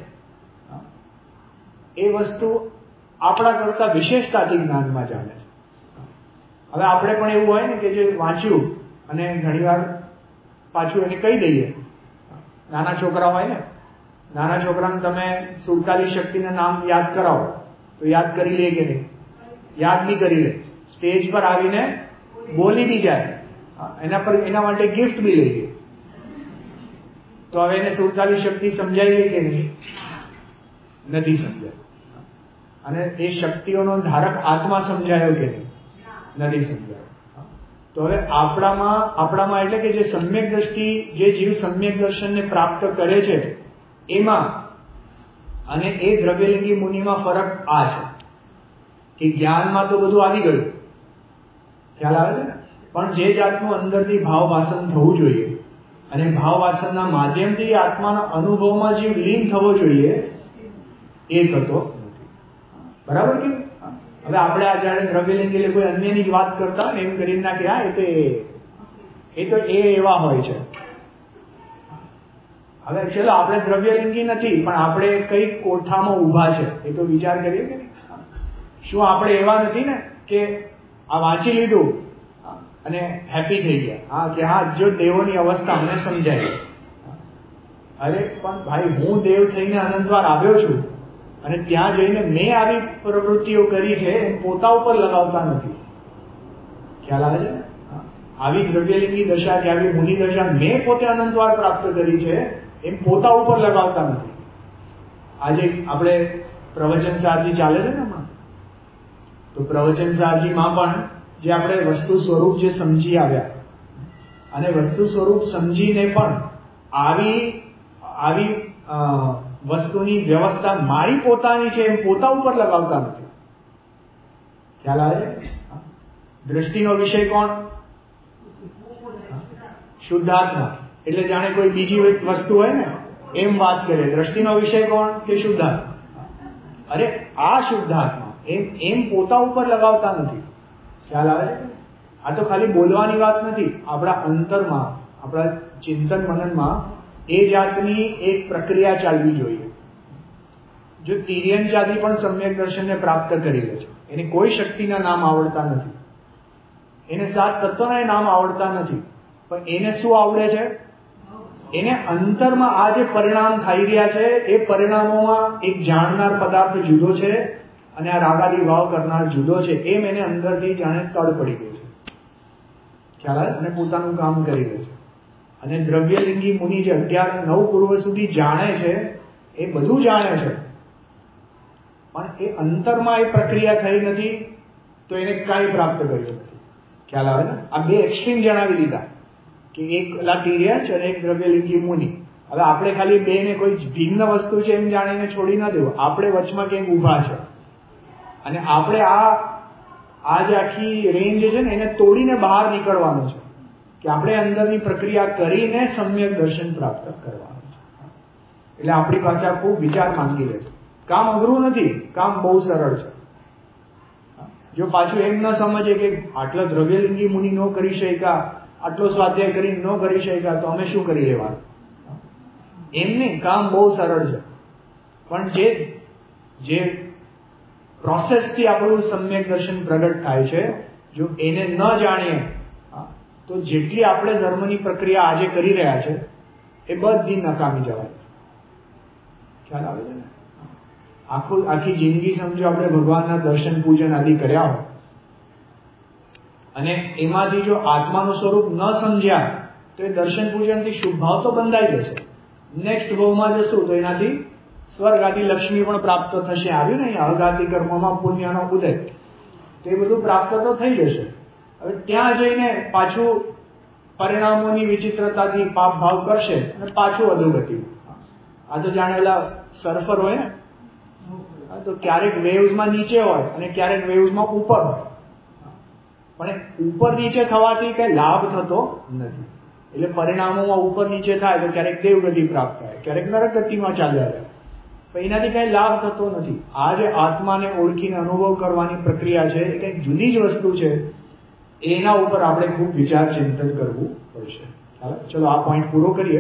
એ વસ્તુ આપણા કરતા વિશેષતાથી જ્ઞાનમાં જાણે છે. હવે આપણે પણ એવું હોય ને કે જે વાંચ્યું અને ઘણીવાર પાછું એને કહી દઈએ. નાના છોકરા હોય ને, નાના છોકરાને તમે સુડતાલીસ શક્તિના નામ યાદ કરાવો તો યાદ કરી લે કે નહીં? યાદ નહીં કરી લે. સ્ટેજ પર આવીને બોલી બી જાય, એના પર એના માટે ગિફ્ટ બી લઈ લે. તો હવે એને સુડતાલીસ શક્તિ સમજાઈ ગઈ કે નહીં? નથી સમજાય. અને એ શક્તિઓનો ધારક આત્મા સમજાયો કે નહીં? નથી સમજાયો. તો હવે આપણામાં આપણામાં એટલે કે જે સમ્યક દ્રષ્ટિ, જે જીવ સમ્યક દર્શનને પ્રાપ્ત કરે છે એમાં અને એ દ્રવ્યલિંગી મુનિમાં ફરક આ છે કે જ્ઞાનમાં તો બધું આવી ગયું, ખ્યાલ આવે છે ને, પણ જે જાતનું અંદરથી ભાવ વાસન થવું જોઈએ અને ભાવ વાસનના માધ્યમથી આત્માના અનુભવમાં જે લીન થવો જોઈએ એ થતો નથી. બરાબર કે? હવે આપણે આ જયારે દ્રવ્યલિંગ એટલે કોઈ અન્યની જ વાત કરતા ને એમ કરીને ના કે હા એ તો એ તો એ એવા હોય છે. હવે ચલો આપણે દ્રવ્યલિંગી નથી પણ આપણે કઈ કોઠામાં ઊભા છે એ તો વિચાર કરીએ કે શું આપણે એવા નથી ને કે આ વાંચી લીધું અને હેપી થઈ ગયા, હા કે હા જો દેવોની અવસ્થા અમને સમજાય. અરે પણ ભાઈ હું દેવ થઈને અનંતવાર આવ્યો છું અને ત્યાં જઈને મેં આવી પ્રવૃત્તિઓ કરી છે એમ પોતા ઉપર લગાવતા નથી. ખ્યાલ આવે છે? આવી દ્રવ્યલિંગી દશા કે આવી મુનિ દશા મેં પોતે અનંતવાર પ્રાપ્ત કરી છે એમ પોતા ઉપર લગાવતા નથી. આજે આપણે પ્રવચન સારજી ચાલે છે ને, તો પ્રવચન સારજીમાં પણ જે આપણે વસ્તુ સ્વરૂપ જે સમજી આવ્યા અને વસ્તુ સ્વરૂપ સમજીને પણ આવી આવી વસ્તુની વ્યવસ્થા મારી પોતાની છે એમ પોતા ઉપર લગાવતા નથી. ખ્યાલ આવે છે? દ્રષ્ટિનો વિષય કોણ? શુદ્ધાત્મા. એટલે જાણે કોઈ બીજી વસ્તુ હોય ને એમ વાત કરે. દ્રષ્ટિનો વિષય કોણ? કે શુદ્ધાત્મા. અરે આ શુદ્ધાત્મા એમ એમ પોતા ઉપર લગાવતા નથી. ખ્યાલ આવે છે? આ તો ખાલી બોલવાની વાત નથી. આપણા અંતરમાં, આપણા ચિંતન મનનમાં એ જાતની એક પ્રક્રિયા ચાલવી જોઈએ. જો તિર્યન જાતિ પણ સમ્યક દર્શનને પ્રાપ્ત કરી લે છે, એને કોઈ શક્તિના નામ આવડતા નથી, એને સાત તત્વોના નામ આવડતા નથી, પણ એને શું આવડે છે? એને અંતરમાં આ જે પરિણામ થઈ રહ્યા છે એ પરિણામોમાં એક જાણનાર પદાર્થ જુદો છે અને આ રાગાદી ભાવ કરનાર જુદો છે, એમ એને અંદરથી જાણે તડ પડી ગયું છે. ખ્યાલ આવે? અને પોતાનું કામ કરી લે છે. અને દ્રવ્યલિંગી મુનિ જે અગિયાર નવ પૂર્વ સુધી જાણે છે એ બધું જાણે છે, પણ એ અંતરમાં એ પ્રક્રિયા થઈ નથી, તો એને કાંઈ પ્રાપ્ત કર્યું નથી. ખ્યાલ આવે ને? આ બે એક્સ્ટ્રીમ જણાવી દીધા કે એક તિર્યંચ અને એક દ્રવ્યલિંગી મુનિ. હવે આપણે ખાલી બે ને કોઈ ભિન્ન વસ્તુ છે એમ જાણીને છોડી ના દેવું. આપણે વચમાં ક્યાંક ઊભા છે અને આપણે આ આ જે આખી રેન્જ છે ને એને તોડીને બહાર નીકળવાનું છે કે આપણે અંદરની પ્રક્રિયા કરીને સમ્યક દર્શન પ્રાપ્ત કરવાનું છે. એટલે આપણી પાસે આ ખૂબ વિચાર માંગી લે છે. કામ અઘરું નથી, કામ બહુ સરળ છે. જો પાછું એમ ન સમજે કે આટલા દ્રવ્યલિંગી મુનિ ન કરી શક્યા, આટલો સ્વાધ્યાય કરીને ન કરી શક્યા, તો અમે શું કરી લેવાનું? એમ નહીં, કામ બહુ સરળ છે. પણ જે જે પ્રોસેસથી આપણું સમ્યક દર્શન પ્રગટ થાય છે, જો એને ન જાણીએ તો જેટલી આપણે ધર્મની પ્રક્રિયા આજે કરી રહ્યા છે એ બધી નકામી જવાય. ખ્યાલ આવે છે ને? આખું આખી જિંદગી સમજો આપણે ભગવાનના દર્શન પૂજન આદિ કર્યા હોય અને એમાંથી જો આત્માનું સ્વરૂપ ન સમજ્યા તો એ દર્શન પૂજનથી શુભ ભાવ તો બંધાઈ જશે. નેક્સ્ટ ભાવમાં જશું તો એનાથી સ્વર્ગ આદિ લક્ષ્મી પણ પ્રાપ્ત થશે. આવ્યું ને અહીંયા અઘાતી કર્મમાં પુણ્યનો ઉદય, તો એ બધું પ્રાપ્ત તો થઈ જશે. હવે ત્યાં જઈને પાછું પરિણામોની વિચિત્રતાથી પાપ ભાવ કરશે અને પાછું અધોગતિ. આ તો જાણેલા સર્ફર હોય ને, તો ક્યારેક વેવ્સમાં નીચે હોય અને ક્યારેક વેવ્સમાં ઉપર હોય, પણ ઉપર નીચે થવાથી કઈ લાભ થતો નથી. એટલે પરિણામોમાં ઉપર નીચે થાય તો ક્યારેક દેવગતિ પ્રાપ્ત થાય, ક્યારેક નરક ગતિમાં ચાલ્યા જાય, પણ એનાથી કઈ લાભ થતો નથી. આ જે આત્માને ઓળખીને અનુભવ કરવાની પ્રક્રિયા છે એ કઈક જુદી જ વસ્તુ છે. એના ઉપર આપણે ખૂબ વિચાર ચિંતન કરવું પડશે. ચલો આ પોઈન્ટ પૂરો કરીએ.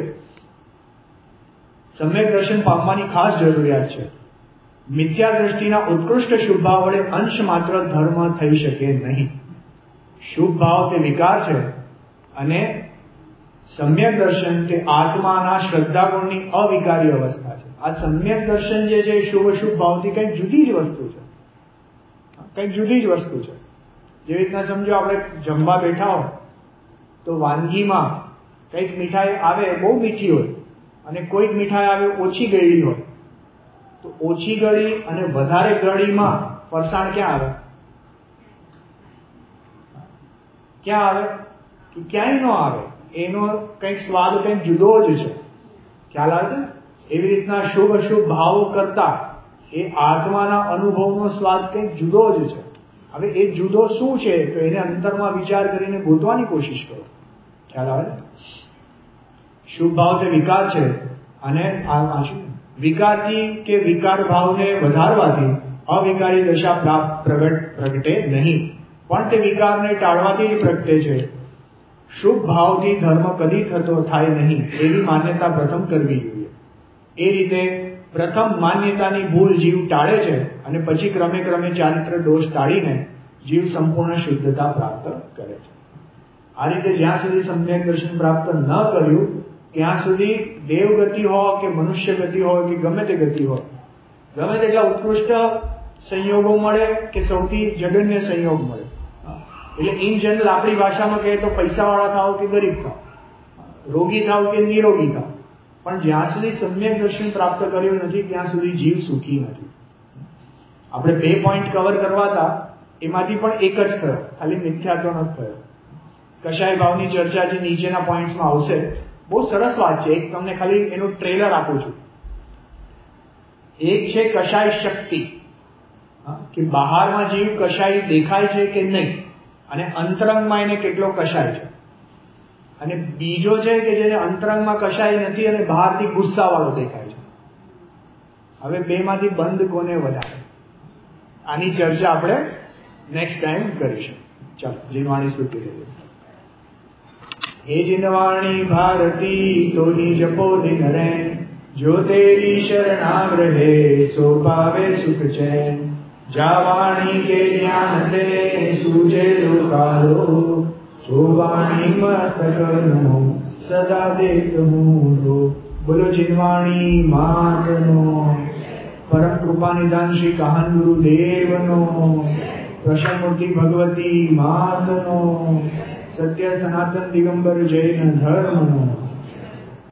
સમ્યક દર્શન પામવાની ખાસ જરૂરિયાત છે. મિથ્યા દ્રષ્ટિના ઉત્કૃષ્ટ શુભ ભાવ વડે અંશ માત્ર ધર્મ થઈ શકે નહીં. શુભ ભાવ તે વિકાર છે અને સમ્યક દર્શન તે આત્માના શ્રદ્ધા ગુણની અવિકારી અવસ્થા છે. આ સમ્યક દર્શન જે છે શુભ શુભ ભાવથી કંઈક જુદી જ વસ્તુ છે, કંઈક જુદી જ વસ્તુ છે. જેવી રીતના સમજો આપણે જમવા બેઠા હોય તો વાનગીમાં કંઈક મીઠાઈ આવે બહુ મીઠી હોય અને કોઈક મીઠાઈ આવે ઓછી ગળી હોય, તો ઓછી ગળી અને વધારે ગળીમાં ફરસાણ ક્યાં આવે? ક્યાં આવે? કે ક્યાંય ન આવે. એનો કંઈક સ્વાદ કંઈક જુદો જ છે. ખ્યાલ આવે છે ને? એવી રીતના શુભ અશુભ ભાવો કરતા એ આત્માના અનુભવનો સ્વાદ કંઈક જુદો જ છે. હવે એ જુદો શું છે તો એને અંતરમાં વિચાર કરીને ગોતવાની કોશિશ કરો. ખ્યાલ આવે? શુભ ભાવ તે વિકાર છે અને વિકારથી કે વિકાર ભાવને વધારવાથી અવિકારી દશા પ્રાપ્ત પ્રગટ પ્રગટે નહીં, પણ તે વિકારને ટાળવાથી જ પ્રગટે છે. શુભ ભાવથી ધર્મ કદી થતો થાય નહીં એવી માન્યતા પ્રથમ કરવી જોઈએ. એ રીતે પ્રથમ માન્યતાની ભૂલ જીવ ટાળે છે અને પછી ક્રમે ક્રમે ચારિત્ર દોષ ટાળીને જીવ સંપૂર્ણ શુદ્ધતા પ્રાપ્ત કરે છે. આ રીતે જ્યાં સુધી સમ્યક દર્શન પ્રાપ્ત ન કર્યું ત્યાં સુધી દેવગતિ હોય કે મનુષ્ય ગતિ હોય કે ગમે તે ગતિ હોય, ગમે તેટલા ઉત્કૃષ્ટ સંયોગો મળે કે સૌથી જઘન્ય સંયોગ મળે, એટલે ઇન જનરલ આપણી ભાષામાં કહીએ તો પૈસાવાળા થાવ કે ગરીબ થાવ, રોગી થાવ કે નિરોગી થાવ, પણ જ્યાં સુધી સમ્યક દર્શન પ્રાપ્ત કર્યું નથી ત્યાં સુધી જીવ સુખી નથી. આપણે બે પોઈન્ટ કવર કરવા હતા, એમાંથી પણ એક જ થયો, ખાલી મિથ્યાત્વ નથી થયો. કશાય ભાવની ચર્ચા જે નીચેના પોઈન્ટ્સમાં આવશે, બહુ સરસ વાત છે. એક તમને ખાલી એનું ટ્રેલર આપું છું. એક છે કશાય શક્તિ, કે બહારમાં જીવ કશાય દેખાય છે કે નહીં, અને અંતરંગમાં એને કેટલો કશાય છે. અને બીજો છે કે જેને અંતરંગમાં કશાય નથી અને બહારથી ગુસ્સાવાળો દેખાય છે. હવે બેમાંથી બંધ કોને વધારે, આની ચર્ચા આપણે નેક્સ્ટ ટાઈમ કરીશું. ચાલો, જીનવાણી સ્તુતિ લઈએ. હે જીનવાણી ભારતી તોની જપો દિન રેન, જો તેરી શરણાગ્રહે સો પાવે સુખ ચેન. જાવાણી કે જ્ઞાન દે સૂજે લોકાલો, સો વાણી મસ્તકનો સદા દેત મૂરો. બોલો જીનવાણી માતનો, પરમ કૃપા નિદાન શ્રી કાહન ગુરુદેવનો, પ્રસન્ન મૂર્તિ ભગવતી માતનો, સત્ય સનાતન દિગંબર જૈન ધર્મનો.